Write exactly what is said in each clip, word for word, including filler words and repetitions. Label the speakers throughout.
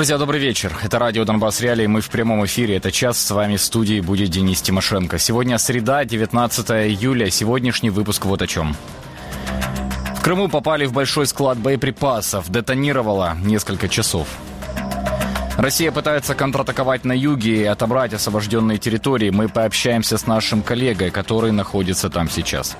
Speaker 1: Друзья, добрый вечер. Это радио «Донбасс Реалии». Мы в прямом эфире. Это час. С вами в студии будет Денис Тимошенко. Сегодня среда, девятнадцатое июля. Сегодняшний выпуск вот о чем. В Крыму попали в большой склад боеприпасов. Детонировало несколько часов. Россия пытается контратаковать на юге и отобрать освобожденные территории. Мы пообщаемся с нашим коллегой, который находится там сейчас.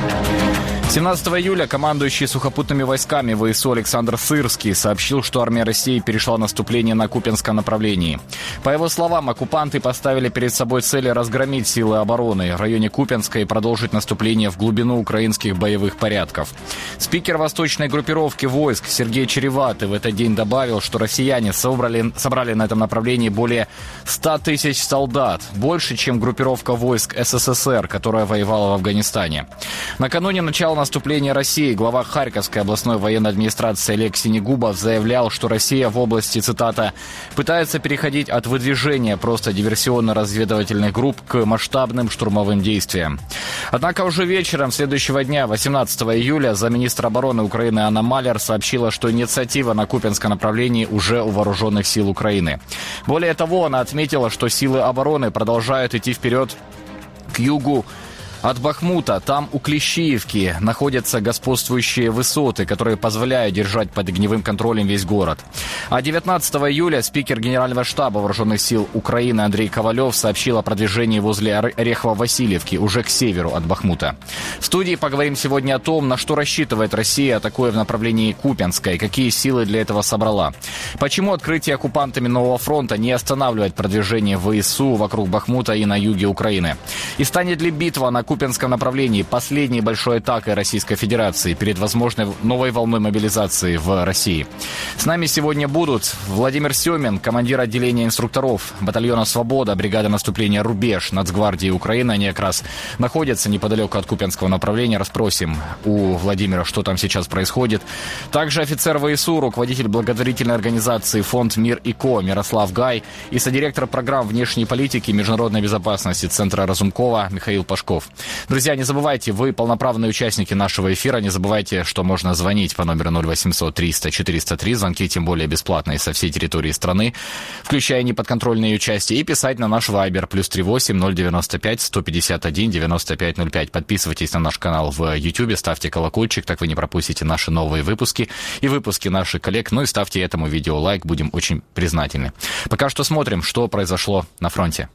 Speaker 1: семнадцатого июля командующий сухопутными войсками ВСУ Александр Сырский сообщил, что армия России перешла наступление на Купянском направлении. По его словам, оккупанты поставили перед собой цель разгромить силы обороны в районе Купянска и продолжить наступление в глубину украинских боевых порядков. Спикер восточной группировки войск Сергей Череватый в этот день добавил, что россияне собрали, собрали на этом направлении более ста тысяч солдат, больше, чем группировка войск СССР, которая воевала в Афганистане. Накануне начала наступления России глава Харьковской областной военной администрации Олег Синегубов заявлял, что Россия в области, цитата, «пытается переходить от выдвижения просто диверсионно-разведывательных групп к масштабным штурмовым действиям». Однако уже вечером следующего дня, восемнадцатого июля, замминистра обороны Украины Анна Маляр сообщила, что инициатива на Купянском направлении уже у вооруженных сил Украины. Более того, она отметила, что силы обороны продолжают идти вперед к югу от Бахмута. Там у Клещиевки находятся господствующие высоты, которые позволяют держать под огневым контролем весь город. А девятнадцатого июля спикер Генерального штаба Вооруженных сил Украины Андрей Ковалев сообщил о продвижении возле Орехово-Васильевки, уже к северу от Бахмута. В студии поговорим сегодня о том, на что рассчитывает Россия, атакуя в направлении Купянска, и какие силы для этого собрала. Почему открытие оккупантами нового фронта не останавливает продвижение ВСУ вокруг Бахмута и на юге Украины. И станет ли битва на Купянском направлении последней большой атакой Российской Федерации перед возможной новой волной мобилизации в России? С нами сегодня будут Владимир Семин, командир отделения инструкторов батальона «Свобода», бригады наступления «Рубеж» Нацгвардии Украины. Они как раз находятся неподалеку от Купянского направления. Расспросим у Владимира, что там сейчас происходит. Также офицер ВСУ, руководитель благотворительной организации «Фонд Мир и Ко» Мирослав Гай и содиректор программ внешней политики и международной безопасности Центра Разумкова Михаил Пашков. Друзья, не забывайте, вы полноправные участники нашего эфира. Не забывайте, что можно звонить по номеру ноль восемьсот триста четыреста три. Звонки тем более бесплатные со всей территории страны, включая неподконтрольные ее части. И писать на наш вайбер плюс три восемь ноль девяносто пять сто пятьдесят один девяносто пять ноль пять. Подписывайтесь на наш канал в Ютьюбе, ставьте колокольчик, так вы не пропустите наши новые выпуски и выпуски наших коллег. Ну и ставьте этому видео лайк, будем очень признательны. Пока что смотрим, что произошло на фронте.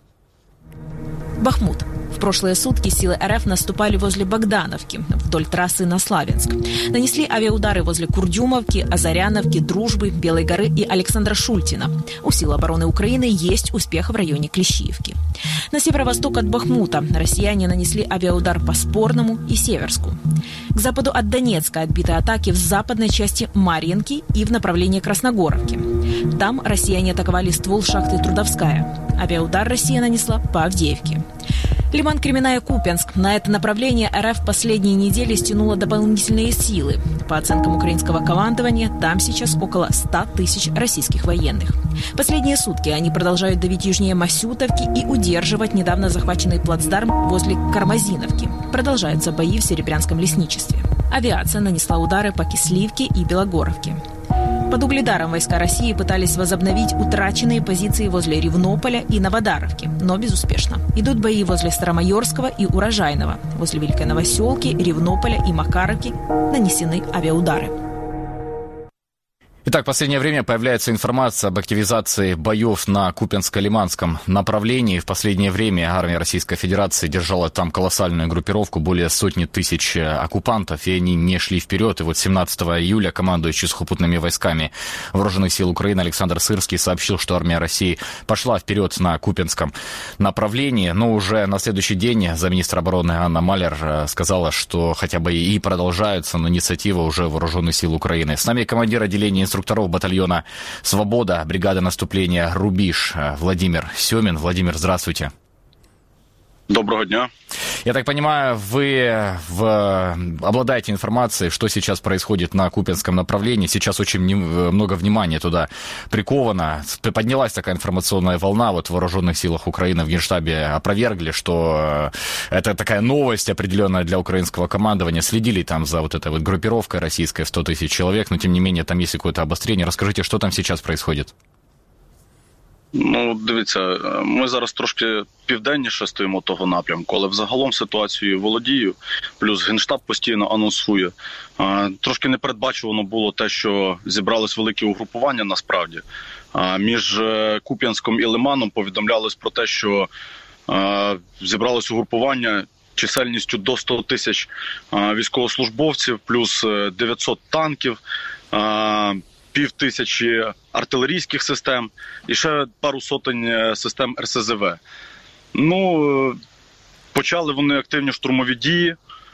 Speaker 2: Бахмут. В прошлые сутки силы РФ наступали возле Богдановки, вдоль трассы на Славянск. Нанесли авиаудары возле Курдюмовки, Азаряновки, Дружбы, Белой горы и Александра Шультина. У сил обороны Украины есть успех в районе Клещиевки. На северо-восток от Бахмута россияне нанесли авиаудар по Спорному и Северску. К западу от Донецка отбиты атаки в западной части Марьинки и в направлении Красногоровки. Там россияне атаковали ствол шахты Трудовская. Авиаудар Россия нанесла по Авдеевке. Лиман, Кременная, Купянск. На это направление РФ последние недели стянуло дополнительные силы. По оценкам украинского командования, там сейчас около ста тысяч российских военных. Последние сутки они продолжают давить южнее Масютовки и удерживать недавно захваченный плацдарм возле Кармазиновки. Продолжаются бои в Серебрянском лесничестве. Авиация нанесла удары по Кисливке и Белогоровке. Под Угледаром войска России пытались возобновить утраченные позиции возле Ревнополя и Новодаровки, но безуспешно. Идут бои возле Старомайорского и Урожайного. Возле Великой Новоселки, Ревнополя и Макаровки нанесены авиаудары.
Speaker 1: Итак, в последнее время появляется информация об активизации боев на Купянско-Лиманском направлении. В последнее время армия Российской Федерации держала там колоссальную группировку, более сотни тысяч оккупантов, и они не шли вперед. И вот семнадцатого июля командующий сухопутными войсками Вооруженных сил Украины Александр Сырский сообщил, что армия России пошла вперед на Купянском направлении. Но уже на следующий день замминистра обороны Анна Маляр сказала, что хотя бы и продолжаются, но инициатива уже Вооруженных сил Украины. С нами командир отделения инструкторов батальона «Свобода», бригада наступления «Рубеж» Владимир Семин. Владимир, здравствуйте.
Speaker 3: Доброго дня.
Speaker 1: Я так понимаю, вы в... обладаете информацией, что сейчас происходит на Купянском направлении. Сейчас очень много внимания туда приковано. Поднялась такая информационная волна. Вот в Вооруженных силах Украины в Генштабе опровергли, что это такая новость определенная для украинского командования. Следили там за вот этой вот группировкой российской в сто тысяч человек, но тем не менее там есть какое-то обострение. Расскажите, что там сейчас происходит?
Speaker 3: Ну, дивіться, ми зараз трошки південніше стоїмо того напрямку, але взагалом ситуацію володію, плюс Генштаб постійно анонсує. Трошки непередбачувано було те, що зібрались великі угрупування насправді. Між Куп'янськом і Лиманом повідомлялось про те, що зібралось угрупування чисельністю до ста тисяч військовослужбовців, плюс дев'ятсот танків, пів тисячі артилерійських систем і ще пару сотень систем ер ес зе ве. Ну, почали вони активні штурмові дії.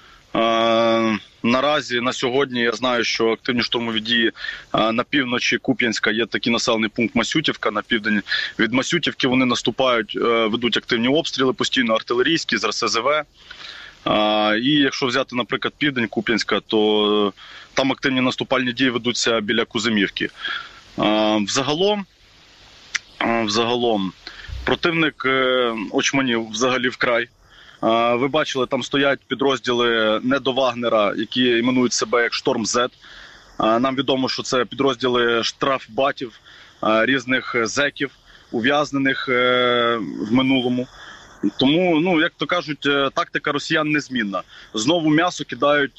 Speaker 3: Наразі, на сьогодні, я знаю, що активні штурмові дії на півночі Куп'янська є такий населений пункт Масютівка, на південь від Масютівки вони наступають, ведуть активні обстріли, постійно артилерійські, з ер ес зе ве. І якщо взяти, наприклад, південь Куп'янська, то там активні наступальні дії ведуться біля Кузимівки. Взагалом, взагалом противник очманів взагалі вкрай. Ви бачили, там стоять підрозділи не до Вагнера, які іменують себе як Шторм-Зет. Нам відомо, що це підрозділи штрафбатів, різних зеків, ув'язнених в минулому. Тому, ну, як то кажуть, тактика росіян незмінна. Знову м'ясо кидають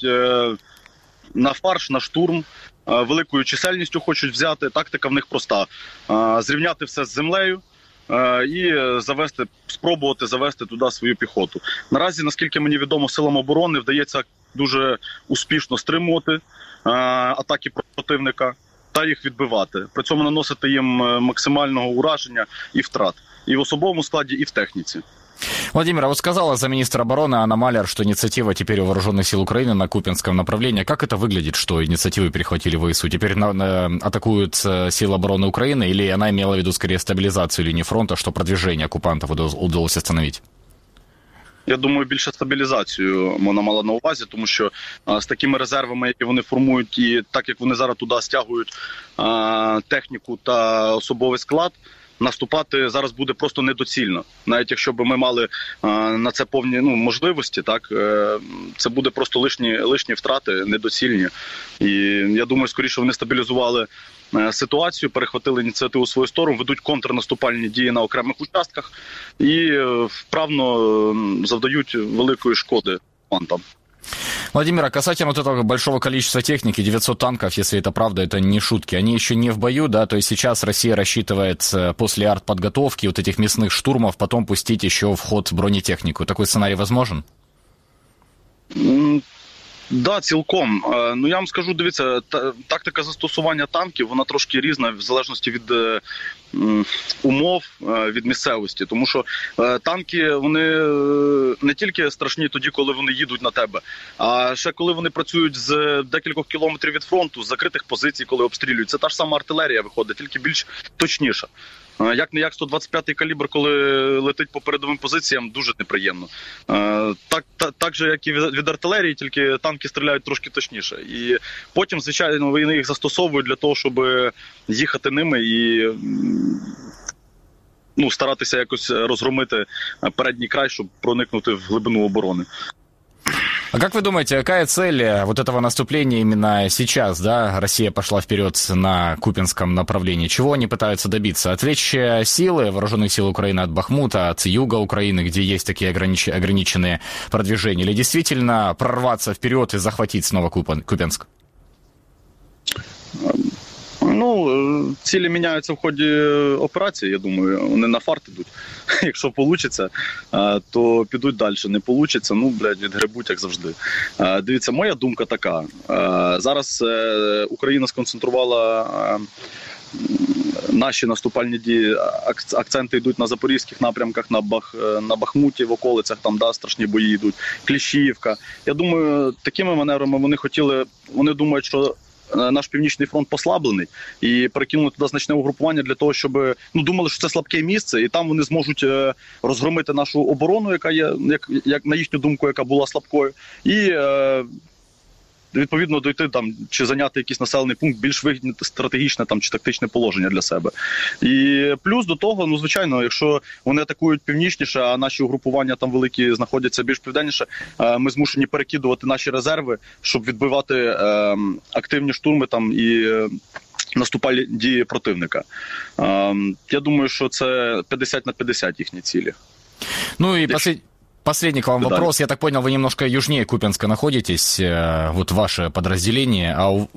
Speaker 3: на фарш, на штурм, великою чисельністю хочуть взяти. Тактика в них проста. Зрівняти все з землею і завести, спробувати завести туди свою піхоту. Наразі, наскільки мені відомо, силам оборони вдається дуже успішно стримувати атаки противника та їх відбивати. При цьому наносити їм максимального ураження і втрат. І в особовому складі, і в техніці.
Speaker 1: Владимир, а вот сказала замминистра обороны Анна Маляр, что инициатива теперь у вооруженных сил Украины на Купянском направлении. Как это выглядит, что инициативы перехватили ВСУ? Теперь на, на, атакуют силы обороны Украины, или она имела в виду скорее стабилизацию линии фронта, что продвижение оккупантов удалось остановить?
Speaker 3: Я думаю, більше стабілізацію вона мала на увазі, тому що а, з такими резервами, які вони формують, і так як вони зараз туди стягують а, техніку та особовий склад, наступати зараз буде просто недоцільно. Навіть якщо б ми мали а, на це повні ну, можливості, так е, це буде просто лишні, лишні втрати, недоцільні. І я думаю, скоріше вони стабілізували е, ситуацію, перехватили ініціативу у свою сторону, ведуть контрнаступальні дії на окремих участках і е, вправно е, завдають великої шкоди окупантам.
Speaker 1: Владимир, а касательно вот этого большого количества техники, девятьсот танков, если это правда, это не шутки, они еще не в бою, да, то есть сейчас Россия рассчитывает после артподготовки, вот этих мясных штурмов, потом пустить еще в ход бронетехнику. Такой сценарий возможен?
Speaker 3: Да, цілком. Ну, я вам скажу, дивіться, тактика застосування танків, вона трошки різна в залежності від умов, від місцевості. Тому що танки, вони не тільки страшні тоді, коли вони їдуть на тебе, а ще коли вони працюють з декількох кілометрів від фронту, з закритих позицій, коли обстрілюють. Це та ж сама артилерія виходить, тільки більш точніша. Як не як сто двадцять п'ятий калібр, коли летить по передовим позиціям, дуже неприємно. Так, так, так же, як і від артилерії, тільки танки стріляють трошки точніше. І потім, звичайно, вони їх застосовують для того, щоб їхати ними і ну, старатися якось розгромити передній край, щоб проникнути в глибину оборони.
Speaker 1: А как вы думаете, какая цель вот этого наступления именно сейчас, да? Россия пошла вперед на Купянском направлении. Чего они пытаются добиться? Отвлечь силы вооруженных сил Украины от Бахмута, от юга Украины, где есть такие огранич... ограниченные продвижения? Или действительно прорваться вперед и захватить снова Купянск?
Speaker 3: Ну, цілі міняються в ході операції, я думаю, вони на фарт ідуть. Якщо вийде, то підуть далі. Не вийде, ну, блядь, відгребуть, як завжди. Дивіться, моя думка така. Зараз Україна сконцентрувала наші наступальні дії, акценти йдуть на запорізьких напрямках, на, Бах, на Бахмуті, в околицях, там, да, страшні бої йдуть, Кліщіївка. Я думаю, такими маневрами вони хотіли, вони думають, що наш Північний фронт послаблений, і перекинули туди значне угрупування для того, щоб, ну, думали, що це слабке місце, і там вони зможуть розгромити нашу оборону, яка є, як, як на їхню думку, яка була слабкою, і відповідно дойти там чи зайняти якийсь населений пункт, більш вигідне стратегічне там чи тактичне положення для себе. І плюс до того, ну звичайно, якщо вони атакують північніше, а наші угрупування там великі знаходяться більш південніше, ми змушені перекидувати наші резерви, щоб відбивати е, активні штурми там і наступальні дії противника. Я думаю, що це п'ятдесят на п'ятдесят їхні цілі.
Speaker 1: Ну и послед... последний к вам да. вопрос. Я так понял, вы немножко южнее Купянска находитесь, вот ваше подразделение, а у...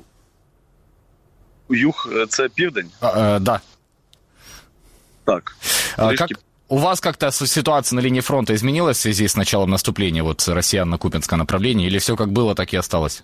Speaker 3: Юг – це південь?
Speaker 1: А, а, да.
Speaker 3: Так.
Speaker 1: А, как... У вас как-то ситуация на линии фронта изменилась в связи с началом наступления вот россиян на Купянское направление, или все как было, так и осталось?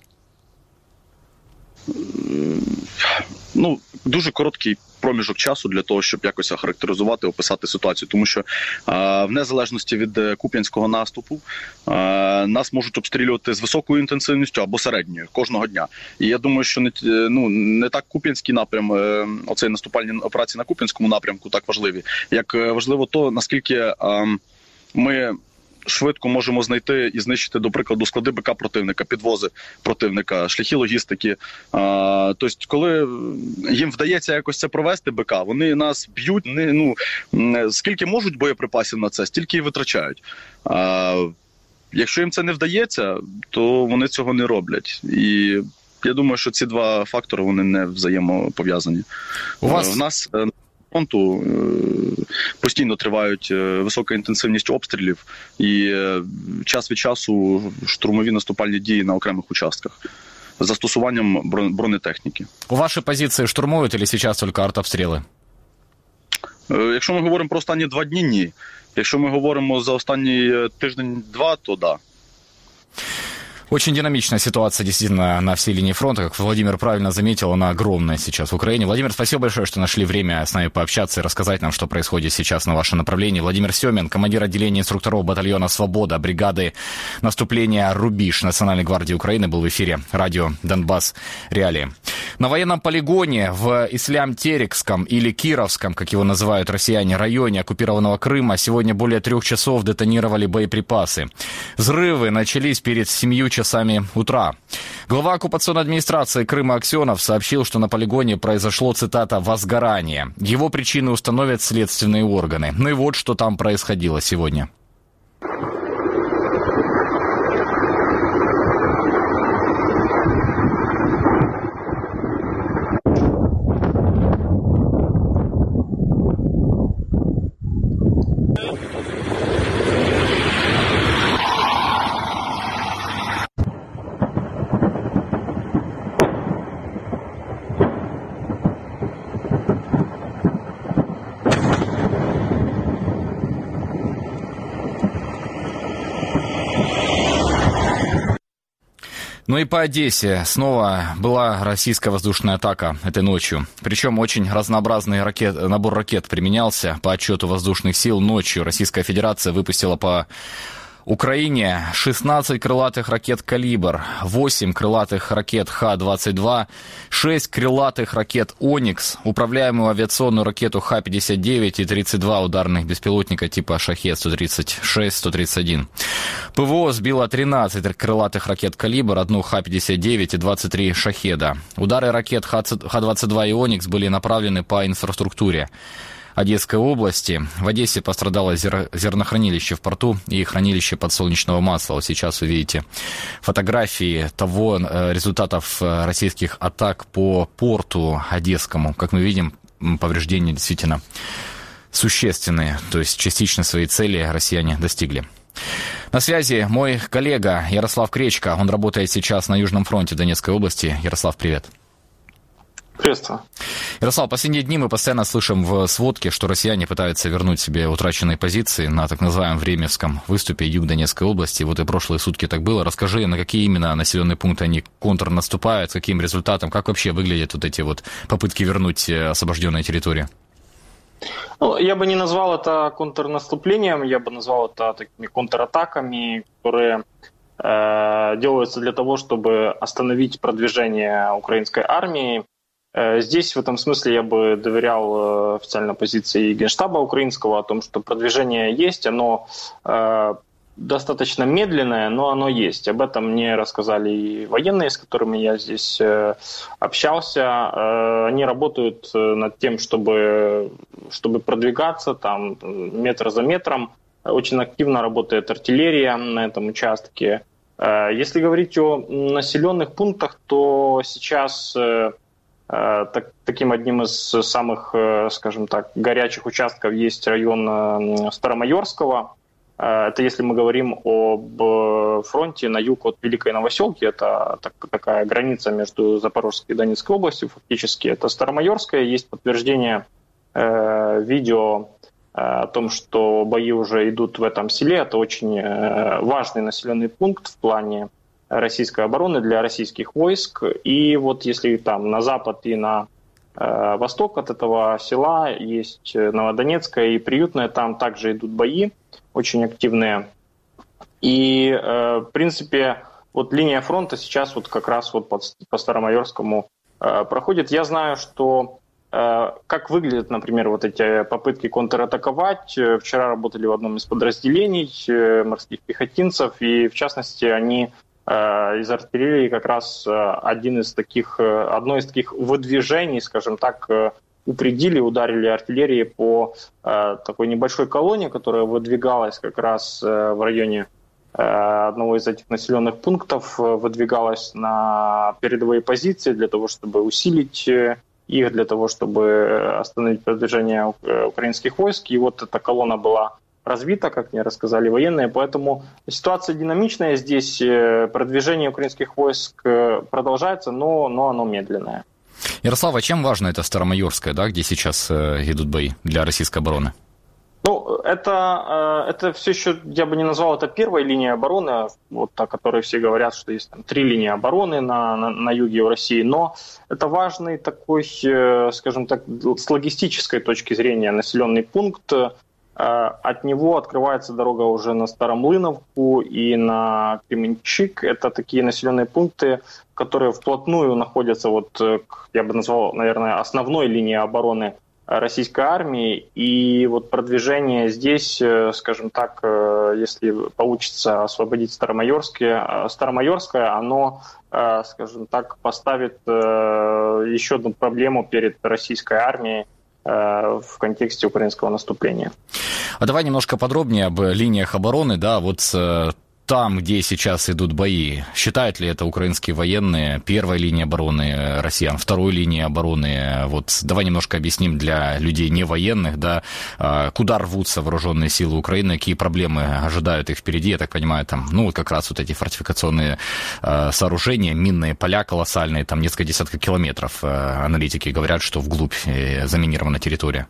Speaker 3: Ну, дуже короткий проміжок часу для того, щоб якось охарактеризувати, описати ситуацію. Тому що а, в незалежності від Куп'янського наступу а, нас можуть обстрілювати з високою інтенсивністю або середньою кожного дня. І я думаю, що не, ну, не так Куп'янський напрям, оцей наступальні операції на Куп'янському напрямку так важливі, як важливо то, наскільки а, ми швидко можемо знайти і знищити, до прикладу, склади БК противника, підвози противника, шляхи логістики. А, тобто, коли їм вдається якось це провести, БК, вони нас б'ють, не, ну, скільки можуть боєприпасів на це, стільки і витрачають. А, якщо їм це не вдається, то вони цього не роблять. І я думаю, що ці два фактори, вони не взаємопов'язані.
Speaker 1: У вас...
Speaker 3: В нас... фронту постійно тривають висока інтенсивність обстрілів і час від часу штурмові наступальні дії на окремих участках з застосуванням бронетехніки.
Speaker 1: У ваші позиції штурмують чи зараз тільки артобстріли?
Speaker 3: Якщо ми говоримо про останні два дні, ні. Якщо ми говоримо за останній тиждень-два, то да.
Speaker 1: Очень динамичная ситуация действительно на всей линии фронта. Как Владимир правильно заметил, она огромная сейчас в Украине. Владимир, спасибо большое, что нашли время с нами пообщаться и рассказать нам, что происходит сейчас на вашем направлении. Владимир Семин, командир отделения инструкторов батальона «Свобода» бригады наступления «Рубеж» Национальной гвардии Украины, был в эфире радио «Донбасс. Реалии». На военном полигоне в Ислям-Терекском или Кировском, как его называют россияне, районе оккупированного Крыма сегодня более трех часов детонировали боеприпасы. Взрывы начались перед семью часами утра. Глава оккупационной администрации Крыма Аксенов сообщил, что на полигоне произошло, цитата, «возгорание». Его причины установят следственные органы. Ну и вот что там происходило сегодня. Ну и по Одессе снова была российская воздушная атака этой ночью. Причем очень разнообразный ракет, набор ракет применялся. По отчету воздушных сил ночью Российская Федерация выпустила по Украине шестнадцать крылатых ракет «Калибр», восемь крылатых ракет Х двадцать два, шесть крылатых ракет «Оникс», управляемую авиационную ракету Х пятьдесят девять и тридцать два ударных беспилотника типа «Шахед» сто тридцать шесть сто тридцать один. ПВО сбило тринадцать крылатых ракет «Калибр», одну Х пятьдесят девять и двадцать три «Шахеда». Удары ракет Х двадцать два и «Оникс» были направлены по инфраструктуре Одесской области. В Одессе пострадало зер... зернохранилище в порту и хранилище подсолнечного масла. Вот сейчас вы видите фотографии того результатов российских атак по порту Одесскому. Как мы видим, повреждения действительно существенные. То есть частично свои цели россияне достигли. На связи мой коллега Ярослав Кречко. Он работает сейчас на Южном фронте Донецкой области. Ярослав, привет.
Speaker 4: Приветствую.
Speaker 1: Ярослав, последние дни мы постоянно слышим в сводке, что россияне пытаются вернуть себе утраченные позиции на так называемом Времевском выступе юг Донецкой области. Вот и прошлые сутки так было. Расскажи, на какие именно населенные пункты они контрнаступают, с каким результатом, как вообще выглядят вот эти вот попытки вернуть освобожденные территории?
Speaker 4: Ну, я бы не назвал это контрнаступлением, я бы назвал это такими контратаками, которые э, делаются для того, чтобы остановить продвижение украинской армии. Здесь в этом смысле я бы доверял официальной позиции Генштаба украинского о том, что продвижение есть, оно э, достаточно медленное, но оно есть. Об этом мне рассказали и военные, с которыми я здесь э, общался. Э, они работают над тем, чтобы, чтобы продвигаться там, метр за метром. Очень активно работает артиллерия на этом участке. Э, если говорить о населенных пунктах, то сейчас... Э, Так, таким одним из самых, скажем так, горячих участков есть район Старомайорского. Это если мы говорим об фронте на юг от Великой Новоселки, это так, такая граница между Запорожской и Донецкой областью фактически. Это Старомайорская, есть подтверждение э, видео о том, что бои уже идут в этом селе. Это очень важный населенный пункт в плане российской обороны для российских войск. И вот если там на запад и на э, восток от этого села есть Новодонецкая и Приютная, там также идут бои очень активные. И, э, в принципе, вот линия фронта сейчас вот как раз вот под, по Старомайорскому э, проходит. Я знаю, что э, как выглядят, например, вот эти попытки контратаковать. Вчера работали в одном из подразделений э, морских пехотинцев, и, в частности, они из артиллерии как раз один из таких, одно из таких выдвижений, скажем так, упредили, ударили артиллерией по такой небольшой колонне, которая выдвигалась как раз в районе одного из этих населенных пунктов, выдвигалась на передовые позиции для того, чтобы усилить их, для того, чтобы остановить продвижение украинских войск. И вот эта колонна была разбита, как мне рассказали военные, поэтому ситуация динамичная здесь, продвижение украинских войск продолжается, но, но оно медленное.
Speaker 1: Ярослав, а чем важно это Старомайорское, да, где сейчас э, идут бои для российской обороны?
Speaker 4: Ну, это, это все еще, я бы не назвал это первой линией обороны, вот о которой все говорят, что есть там три линии обороны на, на, на юге в России, но это важный такой, скажем так, с логистической точки зрения населенный пункт. От него открывается дорога уже на Старомлыновку и на Кременчик. Это такие населенные пункты, которые вплотную находятся, вот, я бы назвал, наверное, основной линией обороны российской армии. И вот продвижение здесь, скажем так, если получится освободить Старомайорское, Старомайорское, оно, скажем так, поставит еще одну проблему перед российской армией в контексте украинского наступления.
Speaker 1: А давай немножко подробнее об линиях обороны, да, вот там, где сейчас идут бои. Считают ли это украинские военные первой линией обороны россиян, второй линией обороны? Вот давай немножко объясним для людей не военных, да, куда рвутся вооруженные силы Украины, какие проблемы ожидают их впереди. Я так понимаю, там, ну, вот как раз вот эти фортификационные сооружения, минные поля колоссальные, там несколько десятков километров. Аналитики говорят, что вглубь заминирована территория.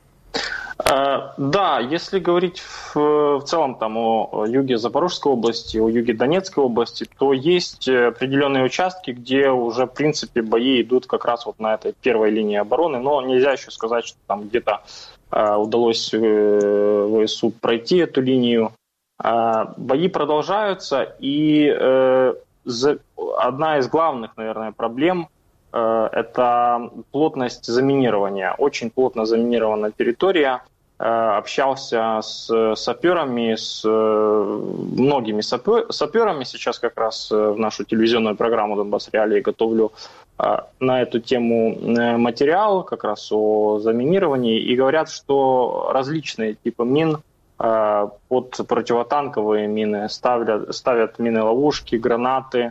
Speaker 4: Да, если говорить в, в целом там, о юге Запорожской области, о юге Донецкой области, то есть определенные участки, где уже, в принципе, бои идут как раз вот на этой первой линии обороны, но нельзя еще сказать, что там где-то э, удалось э, ВСУ пройти эту линию. Э, бои продолжаются, и э, за, одна из главных, наверное, проблем э, – это плотность заминирования. Очень плотно заминирована территория. Общался с саперами, с многими саперами. Сейчас как раз в нашу телевизионную программу «Донбасс Реалии» готовлю на эту тему материал как раз о заминировании. И говорят, что различные типы мин, под противотанковые мины ставят, ставят мины-ловушки, гранаты.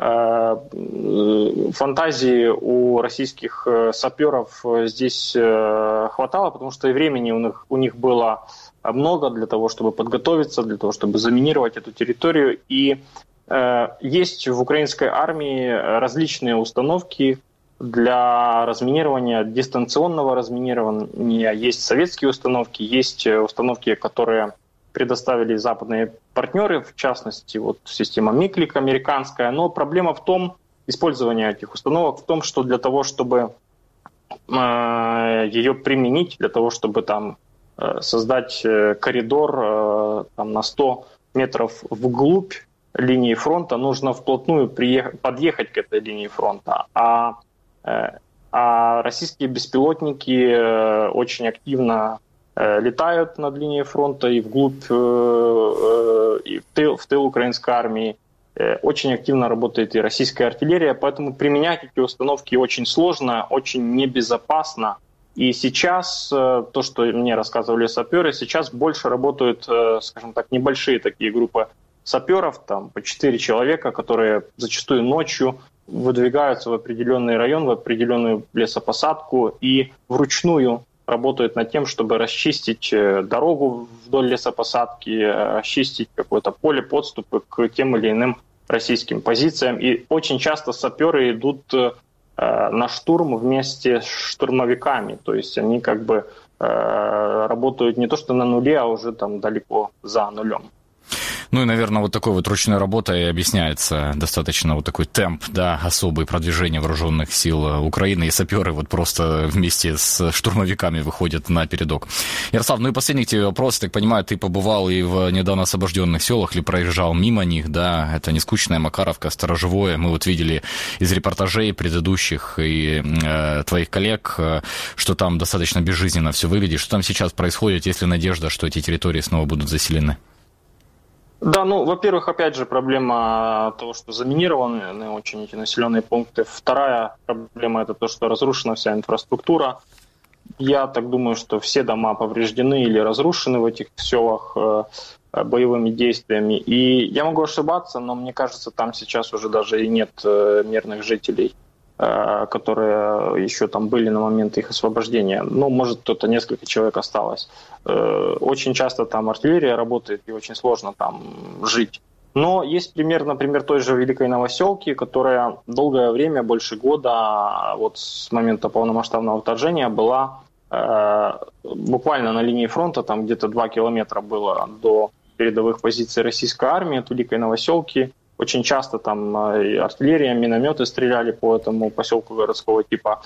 Speaker 4: Фантазии у российских саперов здесь хватало, потому что и времени у них, у них было много для того, чтобы подготовиться, для того, чтобы заминировать эту территорию. И э, есть в украинской армии различные установки для разминирования, дистанционного разминирования. Есть советские установки, есть установки, которые предоставили западные партнеры, в частности, вот система Миклик американская. Но проблема в том, использование этих установок, в том, что для того, чтобы э, ее применить, для того, чтобы там э, создать коридор э, там, на сто метров вглубь линии фронта, нужно вплотную приех- подъехать к этой линии фронта. А, э, а российские беспилотники э, очень активно летают над линией фронта и вглубь, и в тыл, в тыл украинской армии. Очень активно работает и российская артиллерия, поэтому применять эти установки очень сложно, очень небезопасно. И сейчас, то, что мне рассказывали саперы, сейчас больше работают, скажем так, небольшие такие группы саперов, там по четыре человека, которые зачастую ночью выдвигаются в определенный район, в определенную лесопосадку и вручную работают над тем, чтобы расчистить дорогу вдоль лесопосадки, расчистить какое-то поле, подступы к тем или иным российским позициям. И очень часто саперы идут на штурм вместе с штурмовиками. То есть они как бы работают не то что на нуле, а уже там далеко за нулем.
Speaker 1: Ну и, наверное, вот такой вот ручной работой объясняется достаточно вот такой темп, да, особый продвижения вооруженных сил Украины, и саперы вот просто вместе с штурмовиками выходят на передок. Ярослав, ну и последний к тебе вопрос. Так понимаю, ты побывал и в недавно освобожденных селах, или проезжал мимо них, да, это Нескучная, Макаровка, Сторожевое. Мы вот видели из репортажей предыдущих и э, твоих коллег, э, что там достаточно безжизненно все выглядит. Что там сейчас происходит, есть ли надежда, что эти территории снова будут заселены?
Speaker 4: Да, ну, во-первых, опять же, проблема того, что заминированы очень эти населенные пункты. Вторая проблема – это то, что разрушена вся инфраструктура. Я так думаю, что все дома повреждены или разрушены в этих селах э, боевыми действиями. И я могу ошибаться, но мне кажется, там сейчас уже даже и нет э, мирных жителей, э, которые еще там были на момент их освобождения. Ну, может, кто-то, несколько человек осталось. Очень часто там артиллерия работает, и очень сложно там жить. Но есть пример, например, той же Великой Новоселки, которая долгое время, больше года, вот с момента полномасштабного вторжения, была э, буквально на линии фронта, там где-то два километра было до передовых позиций российской армии от Великой Новоселки. Очень часто там артиллерия, минометы стреляли по этому поселку городского типа.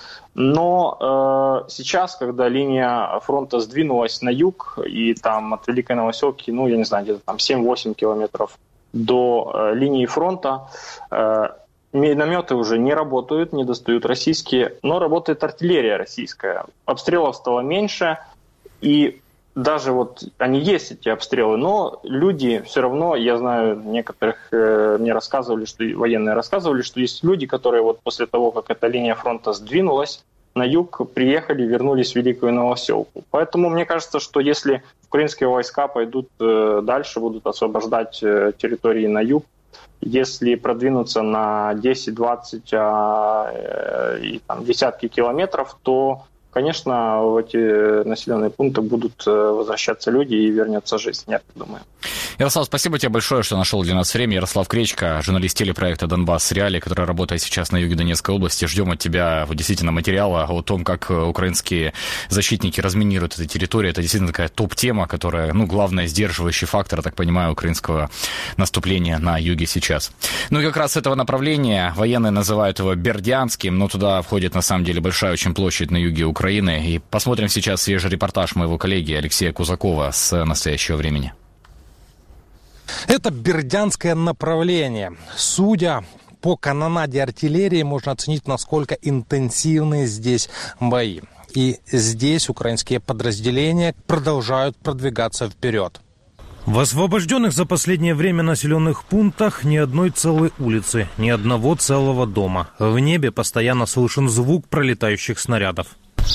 Speaker 4: Но э, сейчас, когда линия фронта сдвинулась на юг, и там от Великой Новоселки, ну, я не знаю, где-то там семь-восемь километров до э, линии фронта, э, минометы уже не работают, не достают российские, но работает артиллерия российская. Обстрелов стало меньше, и даже вот они есть, эти обстрелы, но люди все равно, я знаю, некоторых э, мне рассказывали, что военные рассказывали, что есть люди, которые вот после того, как эта линия фронта сдвинулась на юг, приехали, вернулись в Великую Новоселку. Поэтому мне кажется, что если украинские войска пойдут э, дальше, будут освобождать э, территории на юг, если продвинуться на десять-двадцать а, э, и там, десятки километров, то конечно, в эти населенные пункты будут возвращаться люди и вернется жизнь, я так думаю.
Speaker 1: Ярослав, спасибо тебе большое, что нашел для нас время. Ярослав Кречко, журналист телепроекта «Донбасс Реалии», который работает сейчас на юге Донецкой области. Ждем от тебя вот, действительно материала о том, как украинские защитники разминируют эту территорию. Это действительно такая топ-тема, которая, ну, главный сдерживающий фактор, я так понимаю, украинского наступления на юге сейчас. Ну и как раз с этого направления военные называют его Бердянским, но туда входит на самом деле большая очень площадь на юге Украины. И посмотрим сейчас свежий репортаж моего коллеги Алексея Кузакова с настоящего времени.
Speaker 5: Это бердянское направление. Судя по канонаде артиллерии, можно оценить, насколько интенсивны здесь бои. И здесь украинские подразделения продолжают продвигаться вперед.
Speaker 6: В освобожденных за последнее время населенных пунктах ни одной целой улицы, ни одного целого дома. В небе постоянно слышен звук пролетающих снарядов.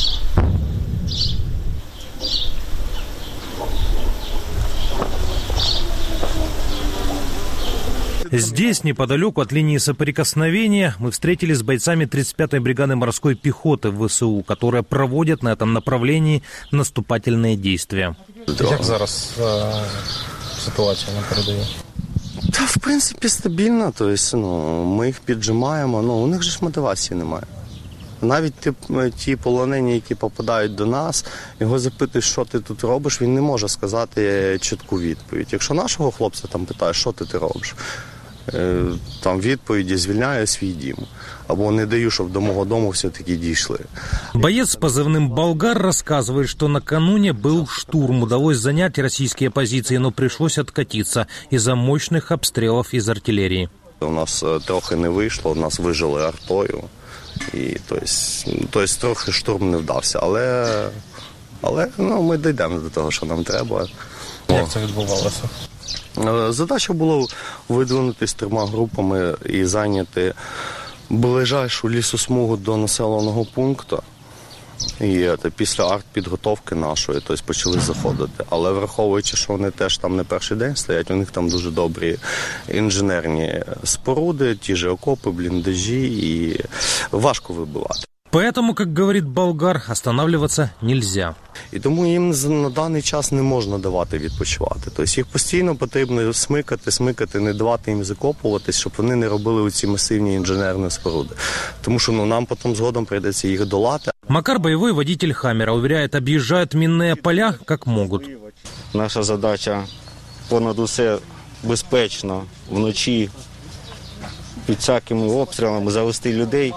Speaker 6: Здесь, неподалеку от линии соприкосновения, мы встретились с бойцами тридцать пятой бригады морской пехоты ВСУ, которые проводят на этом направлении наступательные действия.
Speaker 5: Як зараз е, ситуація на передовій?
Speaker 7: Та, в принципі, стабільно. Тобто, ну, ми їх піджимаємо, ну, у них же ж мотивації немає. Навіть ті, ті полонені, які попадають до нас, його запитують, що ти тут робиш, він не може сказати чітку відповідь. Якщо нашого хлопця там питають, що ти, ти робиш, там відповіді звільняє свій дім. Або не даю, щоб до мого дому все-таки дійшли.
Speaker 6: Боец с позывным «Болгар» рассказывает, что накануне был штурм. Удалось занять российские позиции, но пришлось откатиться из-за мощных обстрелов из артиллерии.
Speaker 7: У нас трохи не вийшло, нас вижили артою. І, тобто, тобто, трохи штурм не вдався, але, але ну, ми дійдемо до того, що нам треба.
Speaker 5: Як це відбувалося?
Speaker 7: Задача була видвинутися трьома групами і зайняти ближайшу лісосмугу до населеного пункту. І це, після артпідготовки нашої, тобто почали заходити. Але враховуючи, що вони теж там не перший день стоять, у них там дуже добрі інженерні споруди, ті ж окопи, бліндажі, і важко вибивати.
Speaker 6: Поэтому, как говорит болгар, останавливаться нельзя.
Speaker 7: І тому їм на даний час не можна давати відпочивати. Тобто їх постійно потрібно смикати, смикати, не давати їм закопуватись, щоб вони не робили оці масивні інженерні споруди. Тому що ну, нам потім згодом прийдеться їх долати.
Speaker 6: Макар, боевой водитель «Хаммера», уверяет, объезжают минные поля как могут.
Speaker 8: Наша задача понад усе безпечно вночі під всякими обстрілами завести людей,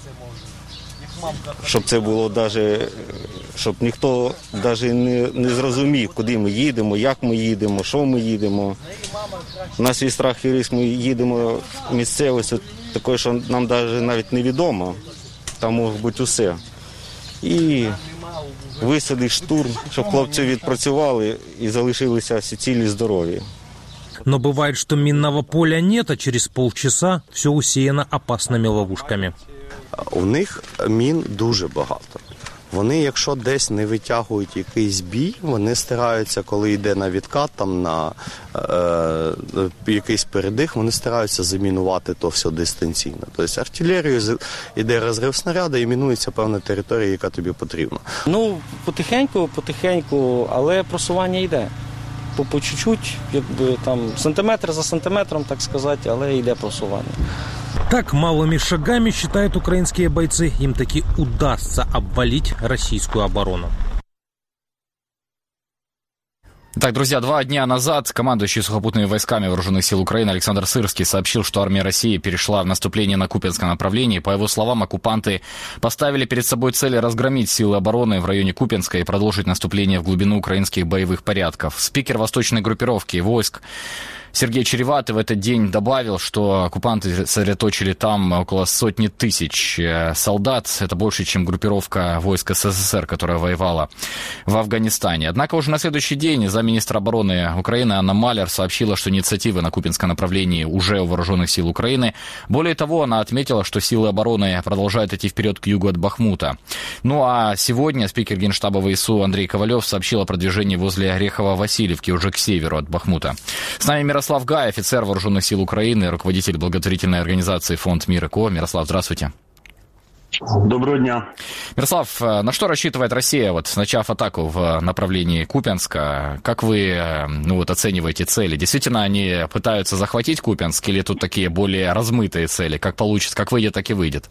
Speaker 8: щоб це було навіть, щоб ніхто навіть не, не зрозумів, куди ми їдемо, як ми їдемо, що ми їдемо. У нас і страх і ризик, ми їдемо місцевістю такою, що нам навіть, навіть невідомо, там може бути усе. І висади, штурм, щоб хлопці відпрацювали і залишилися всі цілі, здорові.
Speaker 6: Но бывает, что минного поля нет, а через полчаса все усеяно опасными ловушками.
Speaker 7: У них мін дуже багато. Вони, якщо десь не витягують якийсь бій, вони стараються, коли йде на відкат, там на е, якийсь передих, вони стараються замінувати то все дистанційно. Тобто артилерією йде розрив снаряду і мінується певна територія, яка тобі потрібна.
Speaker 9: Ну, потихеньку, потихеньку, але просування йде. По, по чуть-чуть, якби там сантиметр за сантиметром, так сказати, але йде просування.
Speaker 6: Так малыми шагами, считают украинские бойцы, им таки удастся обвалить российскую оборону.
Speaker 1: Так, друзья, два дня назад командующий сухопутными войсками Вооруженных сил Украины Александр Сырский сообщил, что армия России перешла в наступление на Купянском направлении. По его словам, оккупанты поставили перед собой цель разгромить силы обороны в районе Купянска и продолжить наступление в глубину украинских боевых порядков. Спикер восточной группировки войск Сергей Череватый в этот день добавил, что оккупанты сосредоточили там около сотни тысяч солдат. Это больше, чем группировка войск СССР, которая воевала в Афганистане. Однако уже на следующий день замминистра обороны Украины Анна Малер сообщила, что инициативы на Купянском направлении уже у Вооруженных сил Украины. Более того, она отметила, что силы обороны продолжают идти вперед к югу от Бахмута. Ну а сегодня спикер Генштаба ВСУ Андрей Ковалев сообщил о продвижении возле Орехово-Васильевки, уже к северу от Бахмута. С нами Мирослав Мирослав Гай, офицер Вооруженных сил Украины, руководитель благотворительной организации «Фонд Мир и Ко». Мирослав, здравствуйте.
Speaker 10: Доброго дня.
Speaker 1: Мирослав, на что рассчитывает Россия, вот, начав атаку в направлении Купянска? Как вы ну, вот, оцениваете цели? Действительно, они пытаются захватить Купянск или тут такие более размытые цели? Как получится, как выйдет, так и выйдет?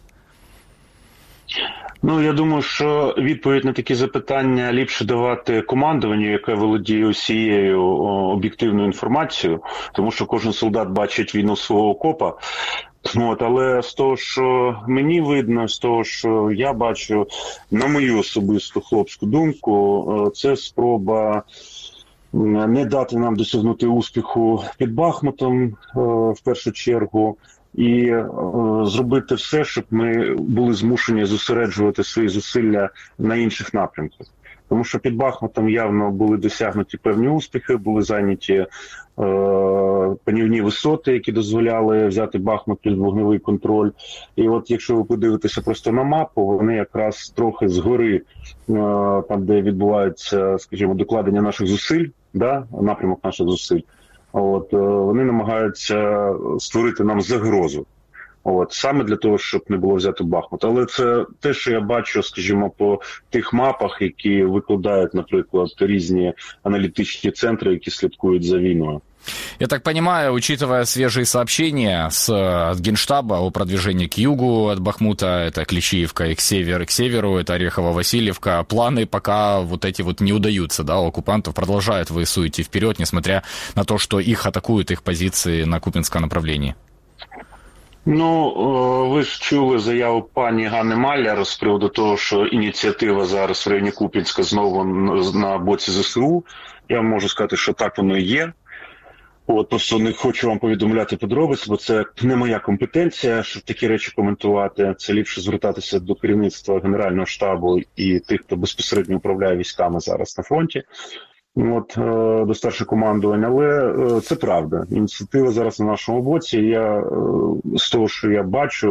Speaker 10: Ну, я думаю, що відповідь на такі запитання ліпше давати командуванню, яке володіє усією об'єктивною інформацією, тому що кожен солдат бачить війну свого окопа. От, але з того, що мені видно, з того, що я бачу, на мою особисту хлопську думку, це спроба не дати нам досягнути успіху під Бахмутом в першу чергу, і е, зробити все, щоб ми були змушені зосереджувати свої зусилля на інших напрямках. Тому що під Бахмутом явно були досягнуті певні успіхи, були зайняті е, панівні висоти, які дозволяли взяти Бахмут під вогневий контроль. І от якщо ви подивитеся просто на мапу, вони якраз трохи згори, е, там де відбувається, скажімо, докладення наших зусиль, да, напрямок наших зусиль, От, вони намагаються створити нам загрозу. От, саме для того, щоб не було взято Бахмут. Але це те, що я бачу, скажімо, по тих мапах, які викладають, наприклад, різні аналітичні центри, які слідкують за війною.
Speaker 1: Я так понимаю, учитывая свежие сообщения с, от Генштаба о продвижении к югу от Бахмута, это Клещиевка, и к северу, и к северу, это Орехово-Васильевка, планы пока вот эти вот не удаются, да, у оккупантов продолжают ВСУ идти вперед, несмотря на то, что их атакуют, их позиции на Купянском направлении.
Speaker 10: Ну, ви ж чули заяву пані Ганни Маляр з приводу того, що ініціатива зараз в районі Куп'янська знову на боці ЗСУ. Я можу сказати, що так воно і є. От, просто не хочу вам повідомляти подробиці, бо це не моя компетенція, щоб такі речі коментувати. Це ліпше звертатися до керівництва Генерального штабу і тих, хто безпосередньо управляє військами зараз на фронті. От, до старшого командування, але це правда. Ініціатива зараз на нашому боці. Я з того, що я бачу,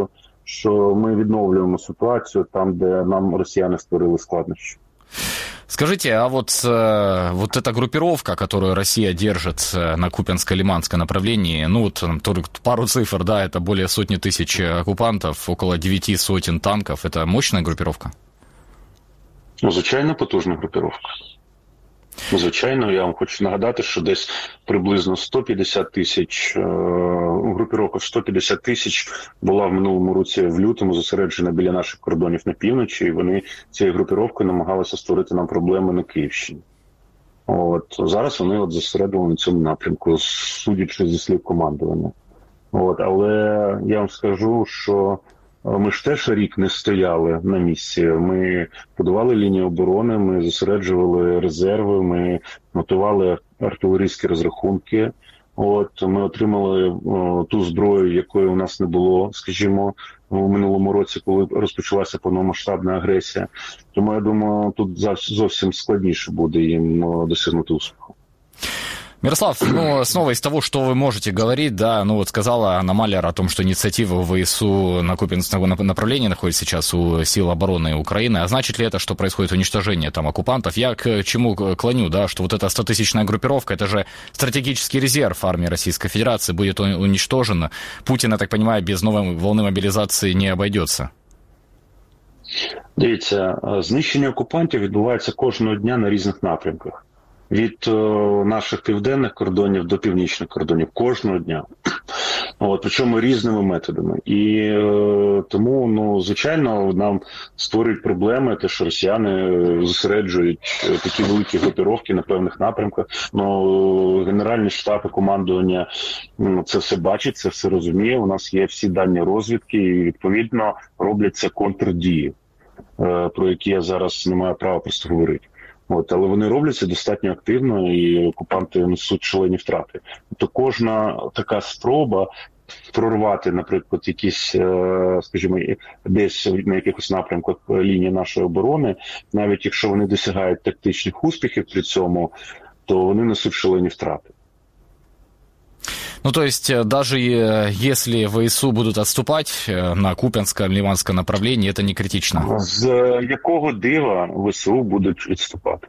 Speaker 10: що ми відновлюємо ситуацію там, де нам росіяни створили складнощі.
Speaker 1: Скажите, а вот, э, вот эта группировка, которую Россия держит на Купянско-Лиманском направлении, ну вот пару цифр, да, это более сотни тысяч оккупантов, около девяти сотен танков, это мощная группировка?
Speaker 10: Ну, звичайно, потужна группировка. Звичайно, я вам хочу нагадати, що десь приблизно сто п'ятдесят тисяч, групіровка сто п'ятдесят тисяч була в минулому році в лютому зосереджена біля наших кордонів на півночі, і вони цією групіровкою намагалися створити нам проблеми на Київщині. От, зараз вони от зосередили на цьому напрямку, судячи зі слів командування. От, але я вам скажу, що ми ж теж рік не стояли на місці. Ми будували лінію оборони, ми зосереджували резерви, ми готували артилерійські розрахунки. От, ми отримали о, ту зброю, якої у нас не було, скажімо, у минулому році, коли розпочалася повномасштабна агресія. Тому, я думаю, тут зовсім складніше буде їм досягнути успіху.
Speaker 1: Мирослав, ну, снова из того, что вы можете говорить, да, ну вот сказала Анна Маляр о том, что инициатива ВСУ на Купянском направлении находится сейчас у сил обороны Украины. А значит ли это, что происходит уничтожение там оккупантов? Я к чему клоню, да, что вот эта стотысячная группировка, это же стратегический резерв армии Российской Федерации, будет уничтожен. Путин, я так понимаю, без новой волны мобилизации не обойдется.
Speaker 10: Дивіться, знищення окупантів відбувається кожного дня на різних напрямках. Від о, наших південних кордонів до північних кордонів кожного дня. От, причому різними методами. І е, тому, ну, звичайно, нам створюють проблеми, те, що росіяни зосереджують такі великі групіровки на певних напрямках. Ну, Генеральний штаб і командування ну, це все бачить, це все розуміє. У нас є всі дані розвідки і, відповідно, робляться контрдії, е, про які я зараз не маю права просто говорити. От, але вони робляться достатньо активно, і окупанти несуть шалені втрати. Тобто кожна така спроба прорвати, наприклад, якісь, скажімо, десь на якихось напрямках лінії нашої оборони, навіть якщо вони досягають тактичних успіхів при цьому, то вони несуть шалені втрати.
Speaker 1: Ну, то есть, даже если ВСУ будут отступать на Купянско-Лиманском направлении, это не критично?
Speaker 10: З якого дива ВСУ будуть відступати?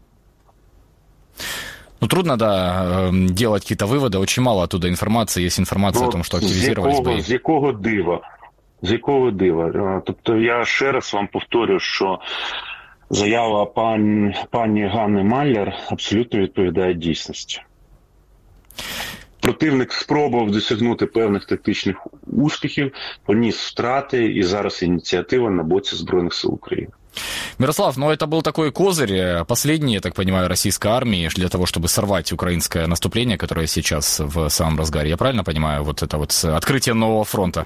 Speaker 1: Ну, трудно, да, делать какие-то выводы. Очень мало оттуда информации. Есть информация ну, о том, что активизировались бои.
Speaker 10: З якого дива? З якого дива? Тобто, я ще раз вам повторю, що заява пан, пані Ганни Маляр абсолютно відповідає дійсності. Противник спробував досягнути певних тактичних успіхів, поніс втрати, і зараз ініціатива на боці Збройних сил України.
Speaker 1: Мирослав, ну это был такой козырь, последний, я так понимаю, российской армии для того, чтобы сорвать украинское наступление, которое сейчас в самом разгаре. Я правильно понимаю, вот это вот открытие нового фронта?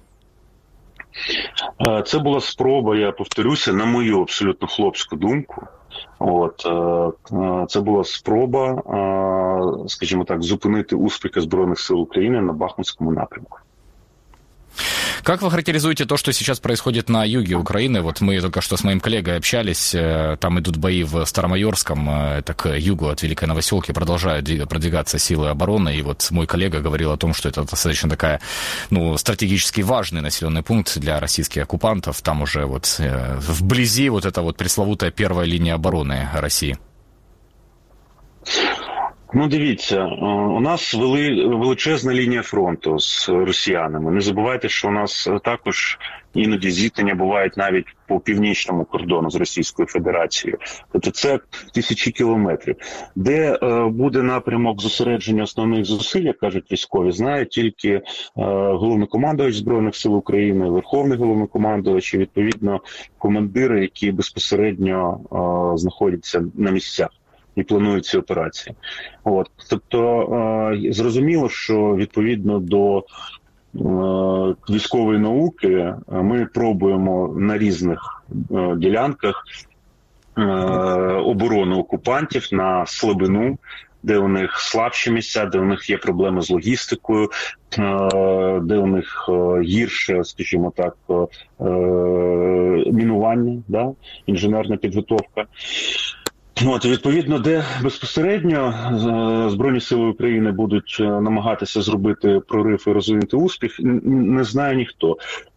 Speaker 10: Це була спроба, я повторюся, на мою абсолютно хлопську думку. От, це була спроба, скажімо так, зупинити успіхи Збройних сил України на Бахмутському напрямку.
Speaker 1: Как вы характеризуете то, что сейчас происходит на юге Украины? Вот мы только что с моим коллегой общались, там идут бои в Старомайорском, это к югу от Великой Новоселки, продолжают продвигаться силы обороны, и вот мой коллега говорил о том, что это достаточно такая, ну, стратегически важный населенный пункт для российских оккупантов, там уже вот вблизи вот эта вот пресловутая первая линия обороны России.
Speaker 10: Ну, дивіться, у нас вели, величезна лінія фронту з росіянами. Не забувайте, що у нас також іноді зіткнення бувають навіть по північному кордону з Російською Федерацією. Тобто це тисячі кілометрів. Де е, буде напрямок зосередження основних зусиль, як кажуть військові, знає тільки е, головнокомандувач Збройних сил України, Верховний головнокомандувач і, відповідно, командири, які безпосередньо е, знаходяться на місцях і планують ці операції. От. Тобто, е, зрозуміло, що відповідно до е, військової науки ми пробуємо на різних е, ділянках е, оборону окупантів на слабину, де у них слабші місця, де у них є проблеми з логістикою, е, де у них е, гірше, скажімо так, е, мінування, да? Інженерна підготовка. От, відповідно, де безпосередньо Збройні сили України будуть намагатися зробити прорив і розвинути успіх, не знає ніхто.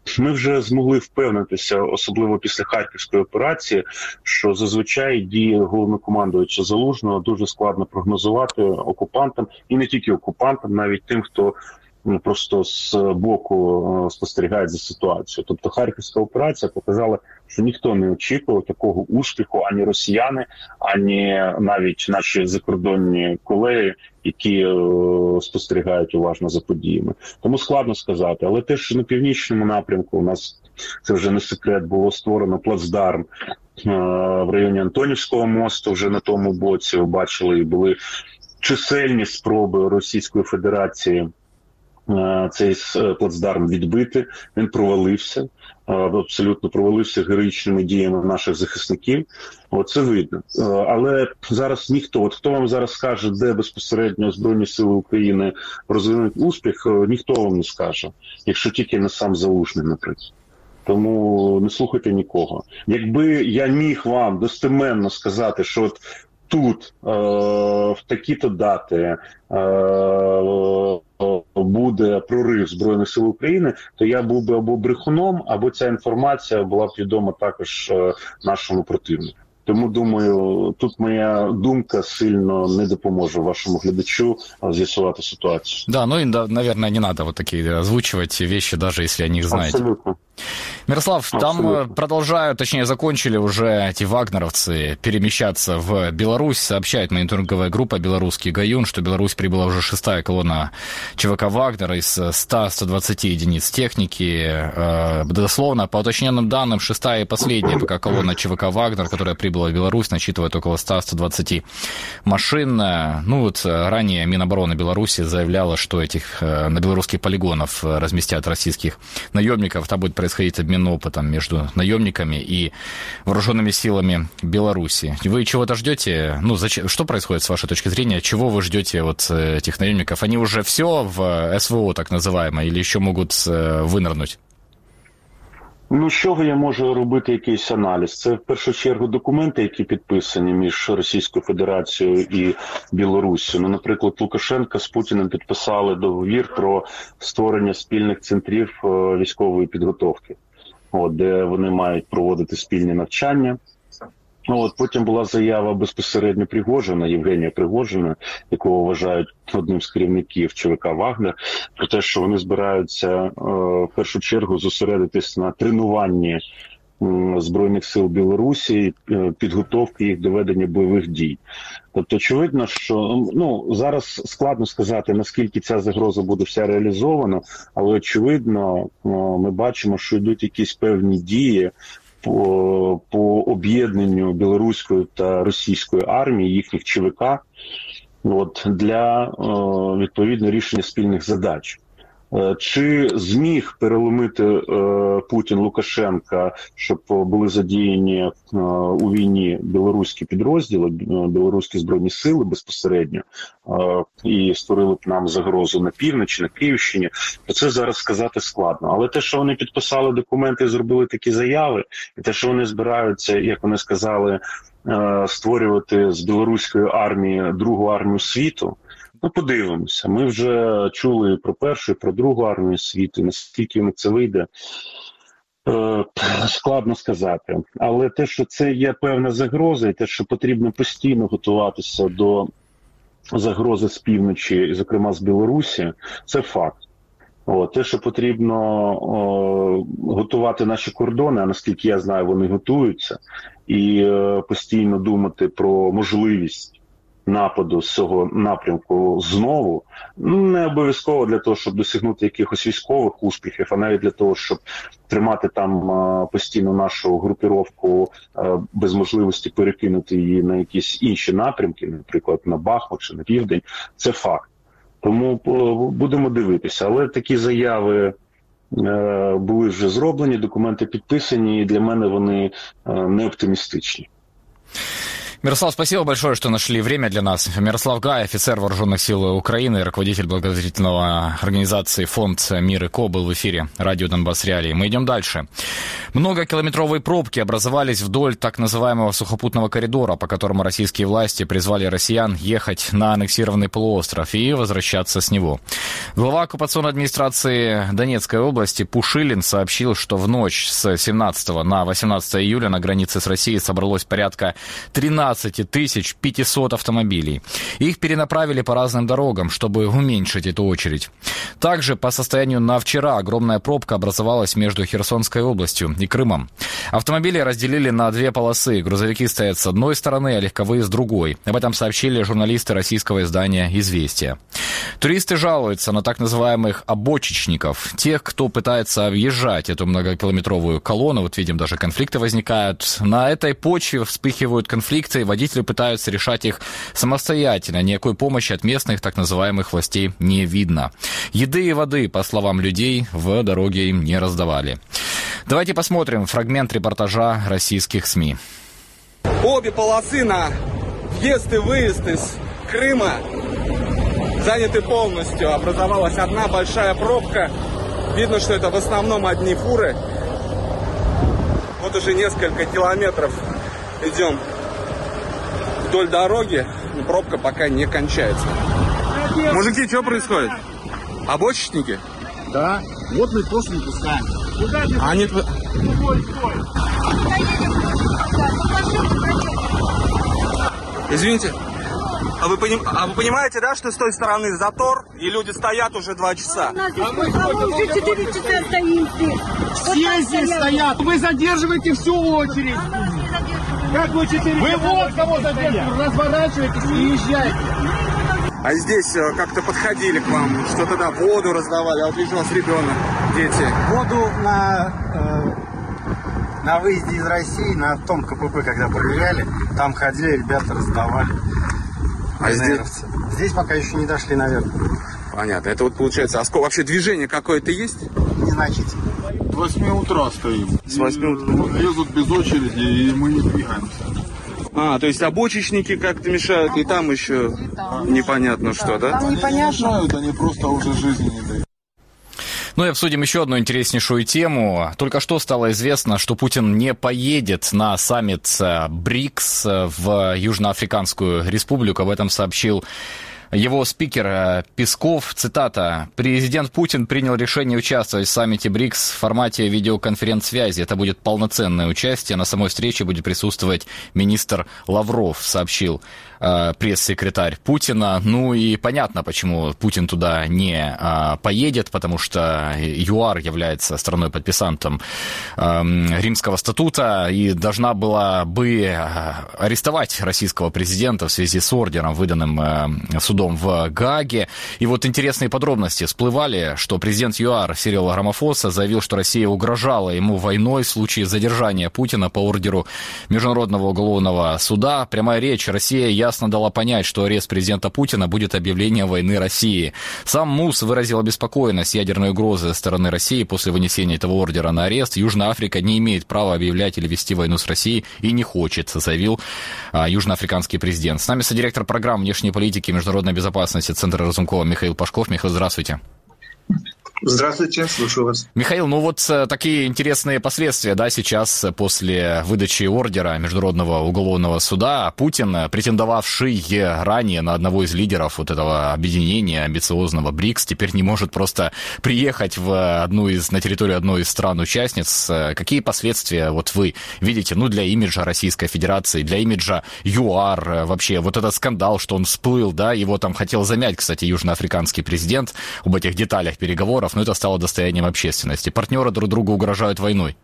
Speaker 10: ми вже змогли впевнитися, особливо після Харківської операції, що зазвичай дії головнокомандувача Залужного дуже складно прогнозувати окупантам, і не тільки окупантам, навіть тим, хто просто з боку спостерігають за ситуацією. Тобто Харківська операція показала, що ніхто не очікував такого успіху, ані росіяни, ані навіть наші закордонні колеги, які о, спостерігають уважно за подіями. Тому складно сказати. Але те, що на північному напрямку у нас, це вже не секрет, було створено плацдарм е, в районі Антонівського мосту, вже на тому боці, ви бачили, і були чисельні спроби Російської Федерації цей плацдарм відбити, він провалився, абсолютно провалився героїчними діями наших захисників. Оце видно. Але зараз ніхто, от хто вам зараз скаже, де безпосередньо Збройні Сили України розвинуть успіх, ніхто вам не скаже, якщо тільки не сам Залужний, наприклад. Тому не слухайте нікого. Якби я міг вам достеменно сказати, що от тут, е, в такі-то дати, е, буде прорив Збройних сил України, то я був би або брехуном, або ця інформація була б відома також е, нашому противнику. Тому, думаю, тут моя думка сильно не допоможе вашему глядачу з'ясувати ситуацию.
Speaker 1: Да, ну и, да, наверное, не надо вот такие озвучивать вещи, даже если о них знаете.
Speaker 10: Абсолютно.
Speaker 1: Мирослав,
Speaker 10: Абсолютно.
Speaker 1: Там продолжают, точнее, закончили уже эти вагнеровцы перемещаться в Беларусь. Сообщает мониторинговая группа «Белорусский Гаюн», что в Беларусь прибыла уже шестая колонна ЧВК «Вагнера» из ста - ста двадцати единиц техники. Дословно, по уточненным данным, шестая и последняя пока колонна ЧВК «Вагнер», которая прибыла в Беларусь, насчитывает около ста - ста двадцати машин. Ну вот ранее Минобороны Беларуси заявляла, что этих на белорусских полигонах разместят российских наемников. Там будет происходить обмен опытом между наемниками и вооруженными силами Беларуси. Вы чего-то ждете? Ну, зачем, что происходит с вашей точки зрения? Чего вы ждете от этих наемников? Они уже все в СВО, так называемое, или еще могут вынырнуть?
Speaker 10: Ну, з чого я можу робити якийсь аналіз? Це, в першу чергу, документи, які підписані між Російською Федерацією і Білоруссю. Ну, наприклад, Лукашенко з Путіним підписали договір про створення спільних центрів військової підготовки, от, де вони мають проводити спільні навчання. От, потім була заява безпосередньо Пригожина, Євгенія Пригожина, якого вважають одним з керівників ЧВК «Вагнер», про те, що вони збираються е, в першу чергу зосередитись на тренуванні е, Збройних сил Білорусі, е, підготовки їх до ведення бойових дій. Тобто, очевидно, що ну, зараз складно сказати, наскільки ця загроза буде вся реалізована, але очевидно, е, ми бачимо, що йдуть якісь певні дії По, по об'єднанню білоруської та російської армії, їхніх ЧВК, от, для о, відповідно рішення спільних задач. Чи зміг переломити е, Путін Лукашенка, щоб були задіяні е, у війні білоруські підрозділи, білоруські збройні сили безпосередньо, е, і створили б нам загрозу на півночі, на Київщині, то це зараз сказати складно. Але те, що вони підписали документи і зробили такі заяви, і те, що вони збираються, як вони сказали, е, створювати з білоруської армії другу армію світу, ну, подивимося. Ми вже чули про першу, і про другу армію світу, і наскільки в них це вийде, е, складно сказати. Але те, що це є певна загроза, і те, що потрібно постійно готуватися до загрози з півночі, і, зокрема, з Білорусі, це факт. О, те, що потрібно о, готувати наші кордони, а наскільки я знаю, вони готуються, і е, постійно думати про можливість нападу з цього напрямку знову, не обов'язково для того, щоб досягнути якихось військових успіхів, а навіть для того, щоб тримати там а, постійно нашу групіровку а, без можливості перекинути її на якісь інші напрямки, наприклад, на Бахмут чи на Південь, це факт. Тому о, будемо дивитися. Але такі заяви е, були вже зроблені, документи підписані, і для мене вони е, не оптимістичні.
Speaker 1: Мирослав, спасибо большое, что нашли время для нас. Мирослав Гай, офицер Вооруженных сил Украины, руководитель благотворительного организации «Фонд Мир и Ко», был в эфире радио «Донбасс Реалии». Мы идем дальше. Многокилометровые пробки образовались вдоль так называемого сухопутного коридора, по которому российские власти призвали россиян ехать на аннексированный полуостров и возвращаться с него. Глава оккупационной администрации Донецкой области Пушилин сообщил, что в ночь с семнадцатого на восемнадцатое июля на границе с Россией собралось порядка тринадцать тысяч пятьсот автомобилей. Их перенаправили по разным дорогам, чтобы уменьшить эту очередь. Также по состоянию на вчера огромная пробка образовалась между Херсонской областью и Крымом. Автомобили разделили на две полосы. Грузовики стоят с одной стороны, а легковые с другой. Об этом сообщили журналисты российского издания «Известия». Туристы жалуются на так называемых обочечников, тех, кто пытается объезжать эту многокилометровую колонну. Вот видим, даже конфликты возникают. На этой почве вспыхивают конфликты, и водители пытаются решать их самостоятельно. Никакой помощи от местных так называемых властей не видно. Еды и воды, по словам людей, в дороге им не раздавали. Давайте посмотрим фрагмент репортажа российских СМИ.
Speaker 11: Обе полосы на въезд и выезд из Крыма заняты полностью. Образовалась одна большая пробка. Видно, что это в основном одни фуры. Вот уже несколько километров идем вдоль дороги, но пробка пока не кончается. Мужики, что происходит? Обочечники?
Speaker 12: Да. Вот мы просто не пускаем.
Speaker 11: А они... Извините, а вы, поним... а вы понимаете, да, что с той стороны затор, и люди стоят уже два часа?
Speaker 12: А мы уже четыре часа стоим здесь. Все здесь стоят. Вы задерживаете всю очередь. Как вы четыре Вы вот кого задерживаете. Разворачиваетесь и езжайте.
Speaker 11: А здесь как-то подходили к вам, что-то да, воду раздавали, а вот вижу, у вас ребенок, дети.
Speaker 13: Воду на, э, на выезде из России, на том КПП, когда проверяли, там ходили, ребята раздавали.
Speaker 11: А здесь?
Speaker 13: Здесь пока еще не дошли, наверное.
Speaker 11: Понятно, это вот получается, а сколько вообще движение какое-то есть?
Speaker 13: Незначительно.
Speaker 12: С восьми утра стоим.
Speaker 11: С восьми утра?
Speaker 12: Лезут без очереди, и мы не двигаемся.
Speaker 11: А, то есть обочечники как-то мешают, и там еще непонятно что, да?
Speaker 12: Там непонятно. Мешают, они просто уже жизни не дают.
Speaker 1: Ну и обсудим еще одну интереснейшую тему. Только что стало известно, что Путин не поедет на саммит БРИКС в Южноафриканскую республику. Об этом сообщил его спикер Песков, цитата: «Президент Путин принял решение участвовать в саммите БРИКС в формате видеоконференц-связи. Это будет полноценное участие. На самой встрече будет присутствовать министр Лавров», сообщил э, пресс-секретарь Путина. Ну и понятно, почему Путин туда не э, поедет, потому что ЮАР является страной-подписантом э, Римского статута и должна была бы арестовать российского президента в связи с ордером, выданным э, судом в Гааге. И вот интересные подробности всплывали, что президент ЮАР Сирил Рамафоса заявил, что Россия угрожала ему войной в случае задержания Путина по ордеру Международного уголовного суда. Прямая речь: Россия ясно дала понять, что арест президента Путина будет объявлением войны России. Сам МУС выразил обеспокоенность ядерной угрозы со стороны России после вынесения этого ордера на арест. Южная Африка не имеет права объявлять или вести войну с Россией и не хочет, заявил а, южноафриканский президент. С нами содиректор программ внешней политики и международной безопасности Центра Разумкова Михаил Пашков. Михаил, здравствуйте.
Speaker 14: Здравствуйте, слушаю вас.
Speaker 1: Михаил, ну вот такие интересные последствия, да, сейчас после выдачи ордера Международного уголовного суда. Путин, претендовавший ранее на одного из лидеров вот этого объединения амбициозного БРИКС, теперь не может просто приехать в одну из, на территорию одной из стран-участниц. Какие последствия вот вы видите, ну, для имиджа Российской Федерации, для имиджа ЮАР вообще? Вот этот скандал, что он всплыл, да, его там хотел замять, кстати, южноафриканский президент об этих деталях переговоров, но это стало достоянием общественности. Партнеры друг другу угрожают войной.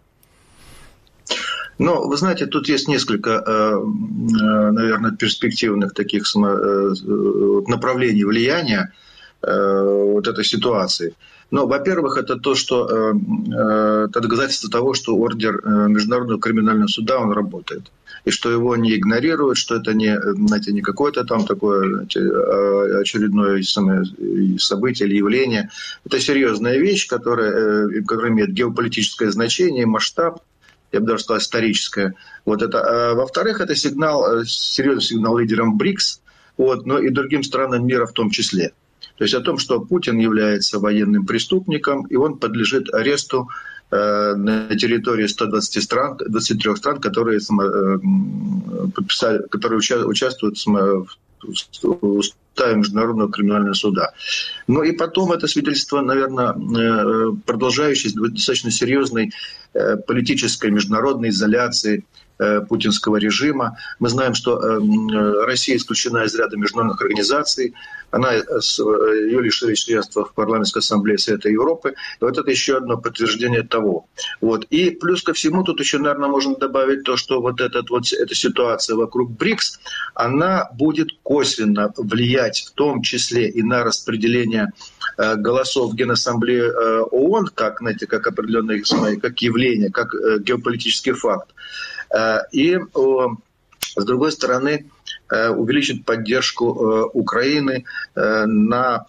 Speaker 14: Ну, вы знаете, тут есть несколько, наверное, перспективных таких направлений влияния вот этой ситуации. Но, во-первых, это то, что это доказательство того, что ордер Международного криминального суда, он работает. И что его не игнорируют, что это не, знаете, не какое-то там такое, знаете, очередное событие или явление. Это серьезная вещь, которая, которая имеет геополитическое значение, масштаб, я бы даже сказал, историческое. Вот это. А во-вторых, это сигнал, серьезный сигнал лидерам БРИКС, вот, но и другим странам мира в том числе. То есть о том, что Путин является военным преступником, и он подлежит аресту на территории ста двадцати стран, двадцати трёх стран, которые, подписали, которые участвуют в уставе Международного криминального суда. Ну и потом это свидетельство, наверное, продолжающейся достаточно серьезной политической международной изоляции путинского режима. Мы знаем, что Россия исключена из ряда международных организаций. Она, ее лишили членства в парламентской ассамблее Совета Европы. И вот это еще одно подтверждение того. Вот. И плюс ко всему тут еще, наверное, можно добавить то, что вот, этот, вот эта ситуация вокруг БРИКС, она будет косвенно влиять в том числе и на распределение голосов в Генассамблее ООН, как, знаете, как определенное как явление, как геополитический факт. И, с другой стороны, увеличит поддержку Украины на,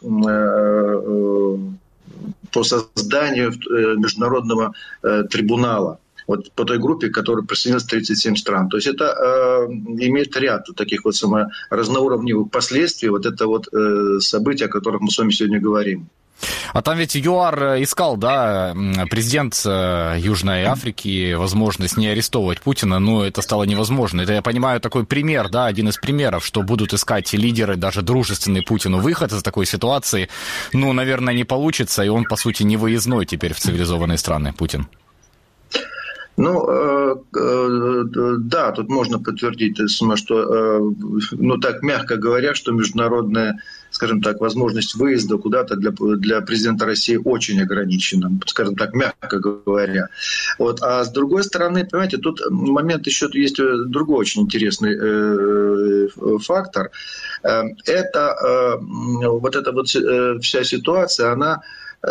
Speaker 14: по созданию международного трибунала. Вот по той группе, к которой присоединилось тридцать семь стран. То есть это э, имеет ряд таких вот само, разноуровневых последствий, вот это вот э, события, о которых мы с вами сегодня говорим.
Speaker 1: А там ведь ЮАР искал, да, президент Южной Африки, возможность не арестовывать Путина, но это стало невозможно. Это, я понимаю, такой пример, да, один из примеров, что будут искать лидеры, даже дружественный Путину, выход из такой ситуации. Ну, наверное, не получится, и он, по сути, не выездной теперь в цивилизованные страны, Путин.
Speaker 14: Ну, э, э, да, тут можно подтвердить, что, э, ну, так мягко говоря, что международная, скажем так, возможность выезда куда-то для, для президента России очень ограничена, скажем так, мягко говоря. Вот. А с другой стороны, понимаете, тут момент еще есть другой очень интересный э, фактор. Это э, вот эта вот вся ситуация, она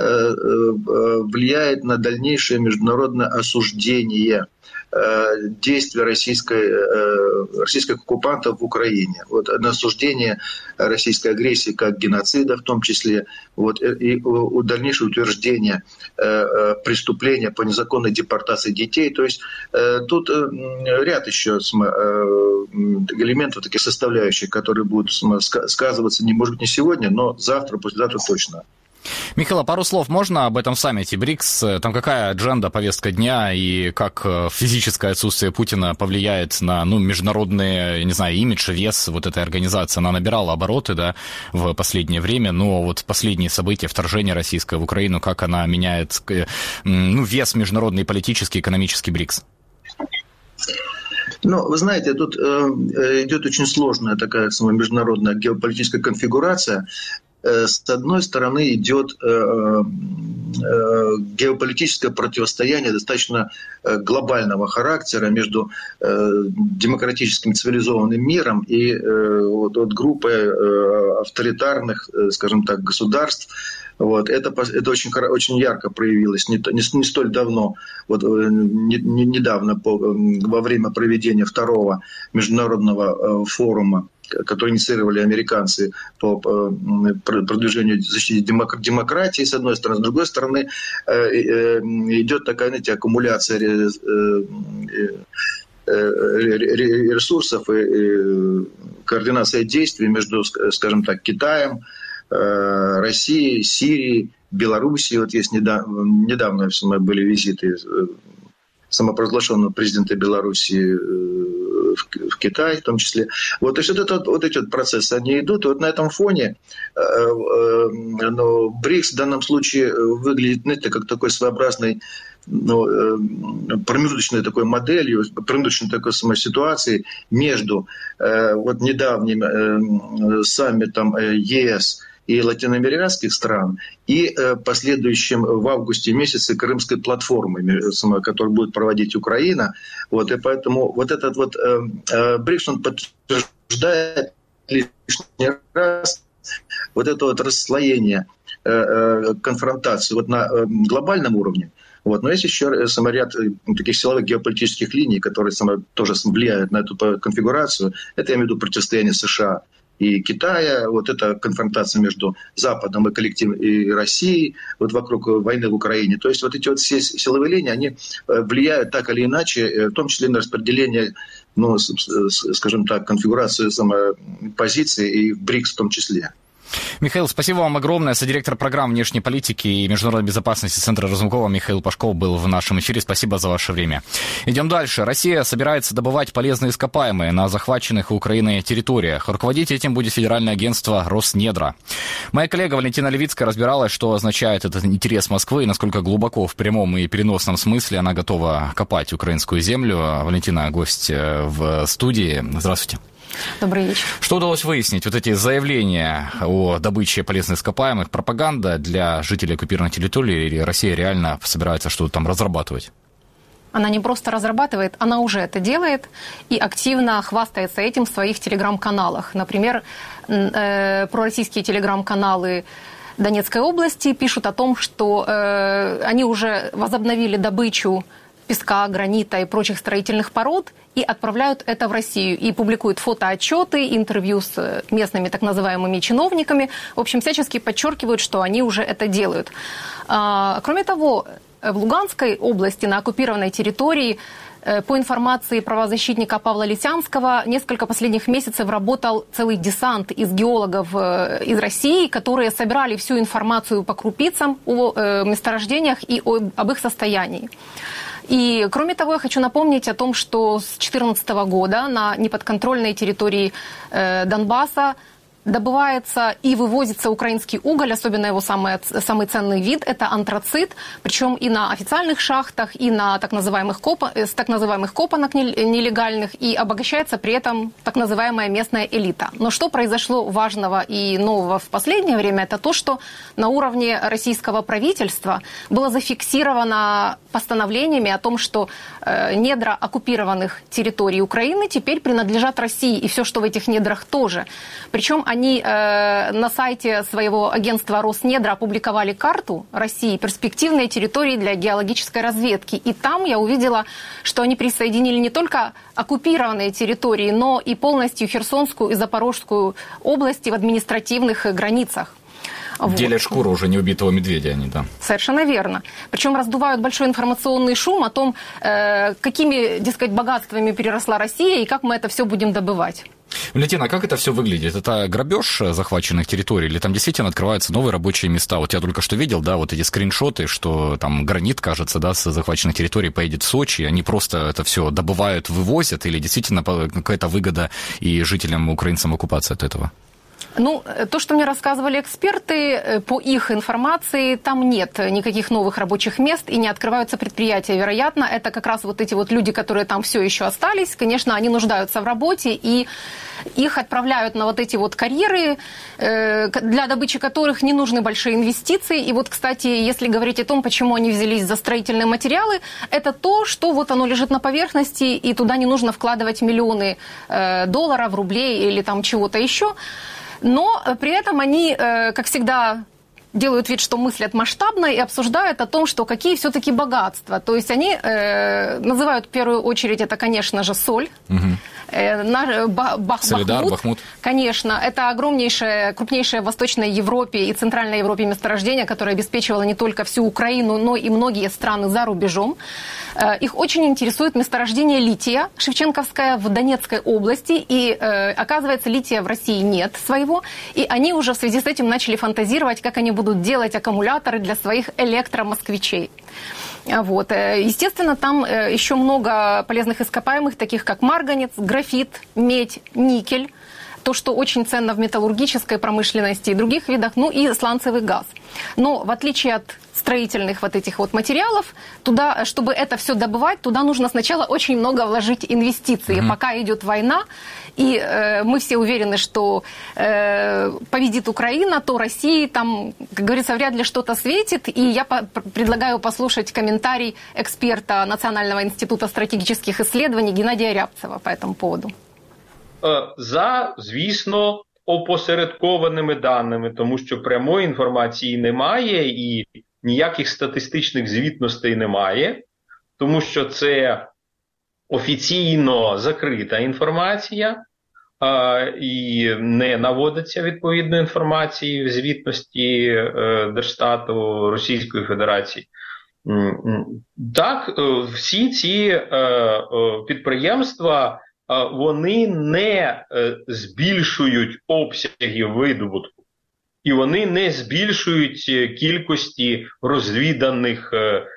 Speaker 14: влияет на дальнейшее международное осуждение действия российской, российских оккупантов в Украине. Вот, на осуждение российской агрессии как геноцида в том числе, вот, и дальнейшее утверждение преступления по незаконной депортации детей. То есть тут ряд еще элементов, таких составляющих, которые будут сказываться, не, может быть, не сегодня, но завтра, послезавтра точно.
Speaker 1: Михаил, пару слов можно об этом саммите БРИКС? Там какая адженда, повестка дня и как физическое отсутствие Путина повлияет на, ну, международный, не знаю, имидж, вес вот этой организации? Она набирала обороты, да, в последнее время, но вот последние события, вторжение российское в Украину, как она меняет, ну, вес международный, политический, экономический БРИКС?
Speaker 14: Ну, вы знаете, тут э, идет очень сложная такая самая международная геополитическая конфигурация. С одной стороны, идет э, э, геополитическое противостояние достаточно глобального характера между э, демократическим цивилизованным миром и э, вот, вот группой э, авторитарных, э, скажем так, государств. Вот. Это, это очень, очень ярко проявилось не, не, не столь давно, вот, не, не, недавно по, во время проведения второго международного э, форума, которые инициировали американцы по продвижению защиты демократии, с одной стороны. С другой стороны, идет такая, знаете, аккумуляция ресурсов и координация действий между, скажем так, Китаем, Россией, Сирией, Белоруссией. Вот есть недавно, недавно были визиты самопровозглашенного президента Белоруссии в Китай, в том числе. Вот, то есть вот, это, вот эти вот процессы, они идут. И вот на этом фоне э, э, ну, БРИКС в данном случае выглядит, знаете, как такой своеобразной, ну, э, промежуточной такой моделью, промежуточной такой самой ситуацией между э, вот недавним э, саммитом ЕС и латиноамериканских стран, и э, последующим в августе месяце крымской платформы, которую будет проводить Украина. Вот, и поэтому вот этот вот э, э, БРИКС, он подтверждает лишний раз вот это вот расслоение, э, э, конфронтации вот на э, глобальном уровне. Вот. Но есть еще самый ряд таких силовых геополитических линий, которые самое, тоже влияют на эту конфигурацию. Это, я имею в виду, противостояние США и Китая, вот эта конфронтация между Западом и коллективом и Россией, вот вокруг войны в Украине. То есть вот эти вот все силовые линии, они влияют так или иначе, в том числе на распределение, ну, скажем так, конфигурацию самой позиции и БРИКС в том числе.
Speaker 1: Михаил, спасибо вам огромное. Содиректор программ внешней политики и международной безопасности Центра Разумкова Михаил Пашков был в нашем эфире. Спасибо за ваше время. Идем дальше. Россия собирается добывать полезные ископаемые на захваченных Украиной территориях. Руководить этим будет федеральное агентство «Роснедра». Моя коллега Валентина Левицкая разбиралась, что означает этот интерес Москвы и насколько глубоко в прямом и переносном смысле она готова копать украинскую землю. Валентина, гость в студии. Здравствуйте.
Speaker 15: Добрый вечер.
Speaker 1: Что удалось выяснить? Вот эти заявления о добыче полезных ископаемых, пропаганда для жителей оккупированной территории, или Россия реально собирается что-то там разрабатывать?
Speaker 15: Она не просто разрабатывает, она уже это делает и активно хвастается этим в своих телеграм-каналах. Например, э, пророссийские телеграм-каналы Донецкой области пишут о том, что э, они уже возобновили добычу песка, гранита и прочих строительных пород и отправляют это в Россию. И публикуют фотоотчеты, интервью с местными так называемыми чиновниками. В общем, всячески подчеркивают, что они уже это делают. А, кроме того, в Луганской области, на оккупированной территории, по информации правозащитника Павла Лисянского, несколько последних месяцев работал целый десант из геологов из России, которые собирали всю информацию по крупицам о месторождениях и об их состоянии. И, кроме того, я хочу напомнить о том, что с две тысячи четырнадцатого года на неподконтрольной территории э, Донбасса добывается и вывозится украинский уголь, особенно его самый, самый ценный вид – это антрацит, причем и на официальных шахтах, и на так называемых, копа, так называемых копанок нелегальных, и обогащается при этом так называемая местная элита. Но что произошло важного и нового в последнее время – это то, что на уровне российского правительства было зафиксировано постановлениями о том, что э, недра оккупированных территорий Украины теперь принадлежат России, и все, что в этих недрах тоже. Причем они э, на сайте своего агентства «Роснедра» опубликовали карту России, перспективные территории для геологической разведки. И там я увидела, что они присоединили не только оккупированные территории, но и полностью Херсонскую и Запорожскую области в административных границах.
Speaker 1: Делят
Speaker 15: вот.
Speaker 1: шкуру уже неубитого медведя они, да.
Speaker 15: Совершенно верно. Причем раздувают большой информационный шум о том, э, какими, дескать, богатствами переросла Россия и как мы это все будем добывать.
Speaker 1: Валентина, а как это все выглядит? Это грабеж захваченных территорий или там действительно открываются новые рабочие места? Вот я только что видел, да, вот эти скриншоты, что там гранит, кажется, да, с захваченных территорий поедет в Сочи, они просто это все добывают, вывозят, или действительно какая-то выгода и жителям, украинцам оккупации от этого?
Speaker 15: Ну, то, что мне рассказывали эксперты, по их информации, там нет никаких новых рабочих мест и не открываются предприятия. Вероятно, это как раз вот эти вот люди, которые там все еще остались. Конечно, они нуждаются в работе, и их отправляют на вот эти вот карьеры, для добычи которых не нужны большие инвестиции. И вот, кстати, если говорить о том, почему они взялись за строительные материалы, это то, что вот оно лежит на поверхности, и туда не нужно вкладывать миллионы долларов, рублей или там чего-то еще. Но при этом они, как всегда, делают вид, что мыслят масштабно и обсуждают о том, что какие все-таки богатства. То есть они э, называют в первую очередь это, конечно же, соль. Угу. Э, на, бах,
Speaker 1: Солидар,
Speaker 15: Бахмут.
Speaker 1: Бахмут.
Speaker 15: Конечно, это огромнейшее, крупнейшее в Восточной Европе и Центральной Европе месторождение, которое обеспечивало не только всю Украину, но и многие страны за рубежом. Э, их очень интересует месторождение лития, Шевченковское в Донецкой области. И э, оказывается, лития в России нет своего. И они уже в связи с этим начали фантазировать, как они будут будут делать аккумуляторы для своих электромосквичей. Вот. Естественно, там еще много полезных ископаемых, таких как марганец, графит, медь, никель. То, что очень ценно в металлургической промышленности и других видах, ну и сланцевый газ. Но в отличие от строительных вот этих вот материалов, туда, чтобы это все добывать, туда нужно сначала очень много вложить инвестиций. Mm-hmm. Пока идет война, и э, мы все уверены, что э, победит Украина, то России там, как говорится, вряд ли что-то светит. И я по- предлагаю послушать комментарий эксперта Национального института стратегических исследований Геннадия Рябцева по этому поводу.
Speaker 16: За, звісно, опосередкованими даними, тому що прямої інформації немає і ніяких статистичних звітностей немає, тому що це офіційно закрита інформація і не наводиться відповідної інформації в звітності Держстату Російської Федерації. Так, всі ці підприємства вони не збільшують обсяги видобутку, і вони не збільшують кількості розвіданих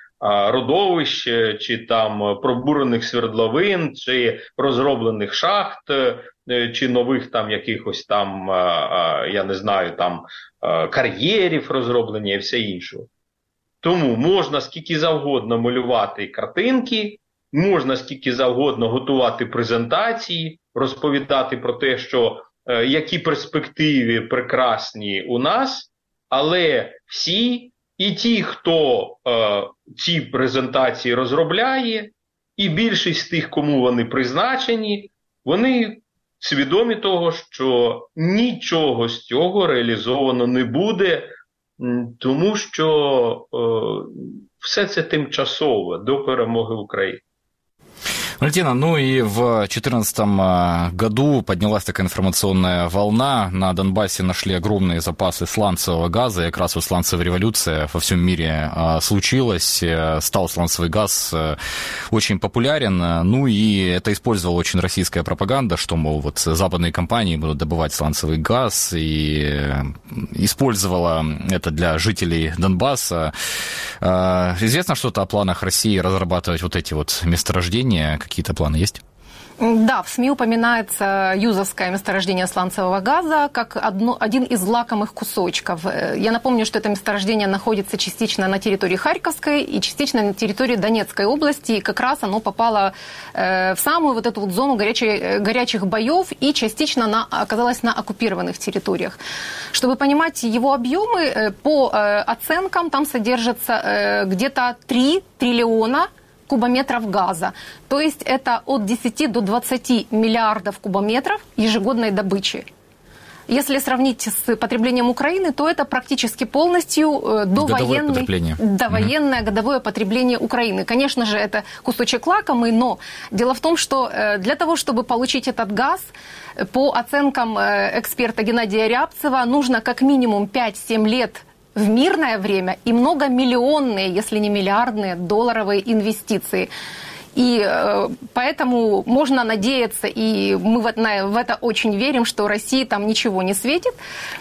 Speaker 16: родовищ, чи там пробурених свердловин, чи розроблених шахт, чи нових там якихось там, я не знаю, там кар'єрів розроблення і все інше. Тому можна скільки завгодно малювати картинки, можна скільки завгодно готувати презентації, розповідати про те, що е, які перспективи прекрасні у нас, але всі, і ті, хто е, ці презентації розробляє, і більшість тих, кому вони призначені, вони свідомі того, що нічого з цього реалізовано не буде, тому що е, все це тимчасово до перемоги України.
Speaker 1: Валентина, ну и в две тысячи четырнадцатом году поднялась такая информационная волна. На Донбассе нашли огромные запасы сланцевого газа, и как раз вот сланцевая революция во всем мире случилась. Стал сланцевый газ очень популярен. Ну и это использовала очень российская пропаганда, что, мол, вот западные компании будут добывать сланцевый газ, и использовала это для жителей Донбасса. Известно что-то о планах России разрабатывать вот эти вот месторождения? Какие-то планы есть?
Speaker 15: Да, в СМИ упоминается юзовское месторождение сланцевого газа как одно, один из лакомых кусочков. Я напомню, что это месторождение находится частично на территории Харьковской и частично на территории Донецкой области. И как раз оно попало э, в самую вот эту вот зону горячей, горячих боев и частично на, оказалось на оккупированных территориях. Чтобы понимать его объемы, э, по э, оценкам там содержится э, где-то три триллиона кубометров газа. То есть это от десяти до двадцати миллиардов кубометров ежегодной добычи. Если сравнить с потреблением Украины, то это практически полностью довоенное, довоенное угу. годовое потребление Украины. Конечно же, это кусочек лакомый, но дело в том, что для того, чтобы получить этот газ, по оценкам эксперта Геннадия Рябцева, нужно как минимум пять-семь лет в мирное время и многомиллионные, если не миллиардные, долларовые инвестиции. И э, поэтому можно надеяться, и мы в, на, в это очень верим, что России там ничего не светит,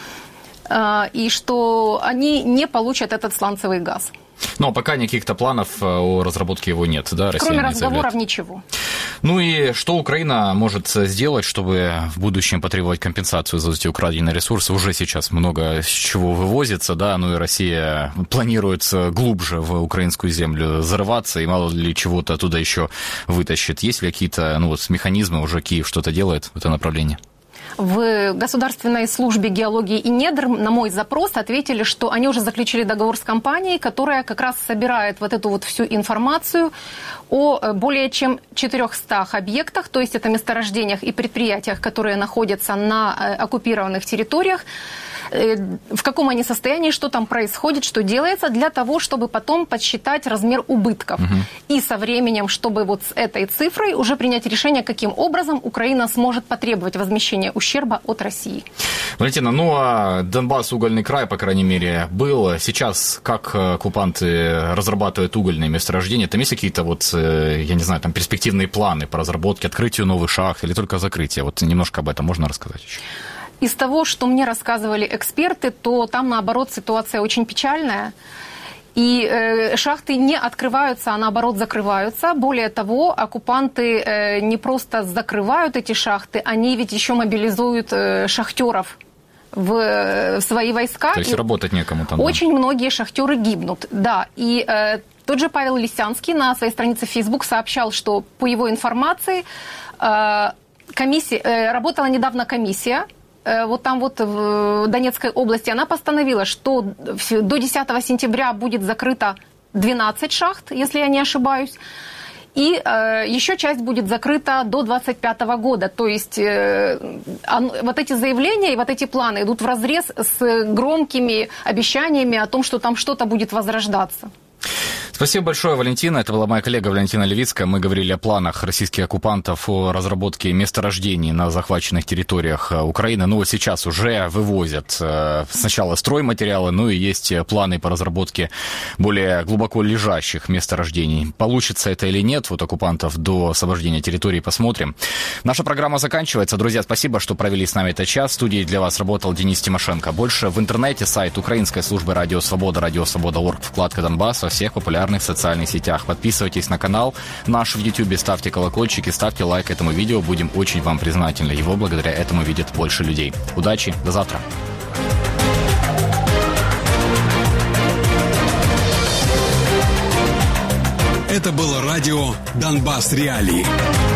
Speaker 15: э, и что они не получат этот сланцевый газ.
Speaker 1: Но пока никаких-то планов о разработке его нет, да? Россия
Speaker 15: Кроме
Speaker 1: не
Speaker 15: разговоров
Speaker 1: заявляет.
Speaker 15: ничего.
Speaker 1: Ну и что Украина может сделать, чтобы в будущем потребовать компенсацию за эти украденные ресурсы? Уже сейчас много чего вывозится, да, ну и Россия планирует глубже в украинскую землю зарываться, и мало ли чего-то оттуда еще вытащит. Есть ли какие-то, ну вот, механизмы, уже Киев что-то делает в это направлении?
Speaker 15: В Государственной службе геологии и недр на мой запрос ответили, что они уже заключили договор с компанией, которая как раз собирает вот эту вот всю информацию о более чем четырехстах объектах, то есть это месторождениях и предприятиях, которые находятся на оккупированных территориях, в каком они состоянии, что там происходит, что делается, для того, чтобы потом подсчитать размер убытков. Угу. И со временем, чтобы вот с этой цифрой уже принять решение, каким образом Украина сможет потребовать возмещения ущерба от России.
Speaker 1: Валентина, ну а Донбасс, угольный край, по крайней мере, был. Сейчас как оккупанты разрабатывают угольные месторождения? Там есть какие-то вот, я не знаю, там перспективные планы по разработке, открытию новых шахт или только закрытие? Вот немножко об этом можно рассказать еще?
Speaker 15: Из того, что мне рассказывали эксперты, то там, наоборот, ситуация очень печальная. И э, шахты не открываются, а наоборот закрываются. Более того, оккупанты э, не просто закрывают эти шахты, они ведь еще мобилизуют э, шахтеров в, э, в свои войска.
Speaker 1: То есть
Speaker 15: и
Speaker 1: работать некому там.
Speaker 15: Очень
Speaker 1: да.
Speaker 15: многие шахтеры гибнут, да. И э, тот же Павел Лисянский на своей странице в Facebook сообщал, что по его информации э, комиссия, э, работала недавно комиссия, вот там вот в Донецкой области, она постановила, что до десятого сентября будет закрыто двенадцать шахт, если я не ошибаюсь, и э, еще часть будет закрыта до двадцать пятого года. То есть э, он, вот эти заявления и вот эти планы идут вразрез с громкими обещаниями о том, что там что-то будет возрождаться.
Speaker 1: Спасибо большое, Валентина. Это была моя коллега Валентина Левицкая. Мы говорили о планах российских оккупантов о разработке месторождений на захваченных территориях Украины. Ну, вот сейчас уже вывозят сначала стройматериалы, ну и есть планы по разработке более глубоко лежащих месторождений. Получится это или нет, вот оккупантов до освобождения территории, посмотрим. Наша программа заканчивается. Друзья, спасибо, что провели с нами этот час. В студии для вас работал Денис Тимошенко. Больше в интернете, сайт украинской службы Радио Свобода, радио свобода точка орг, вкладка Донбасс, во всех популярных социальных сетях. Подписывайтесь на канал наш в Ютубе, ставьте колокольчики, ставьте лайк этому видео. Будем очень вам признательны. Его благодаря этому видят больше людей. Удачи, до завтра.
Speaker 17: Это было радио «Донбасс Реалии».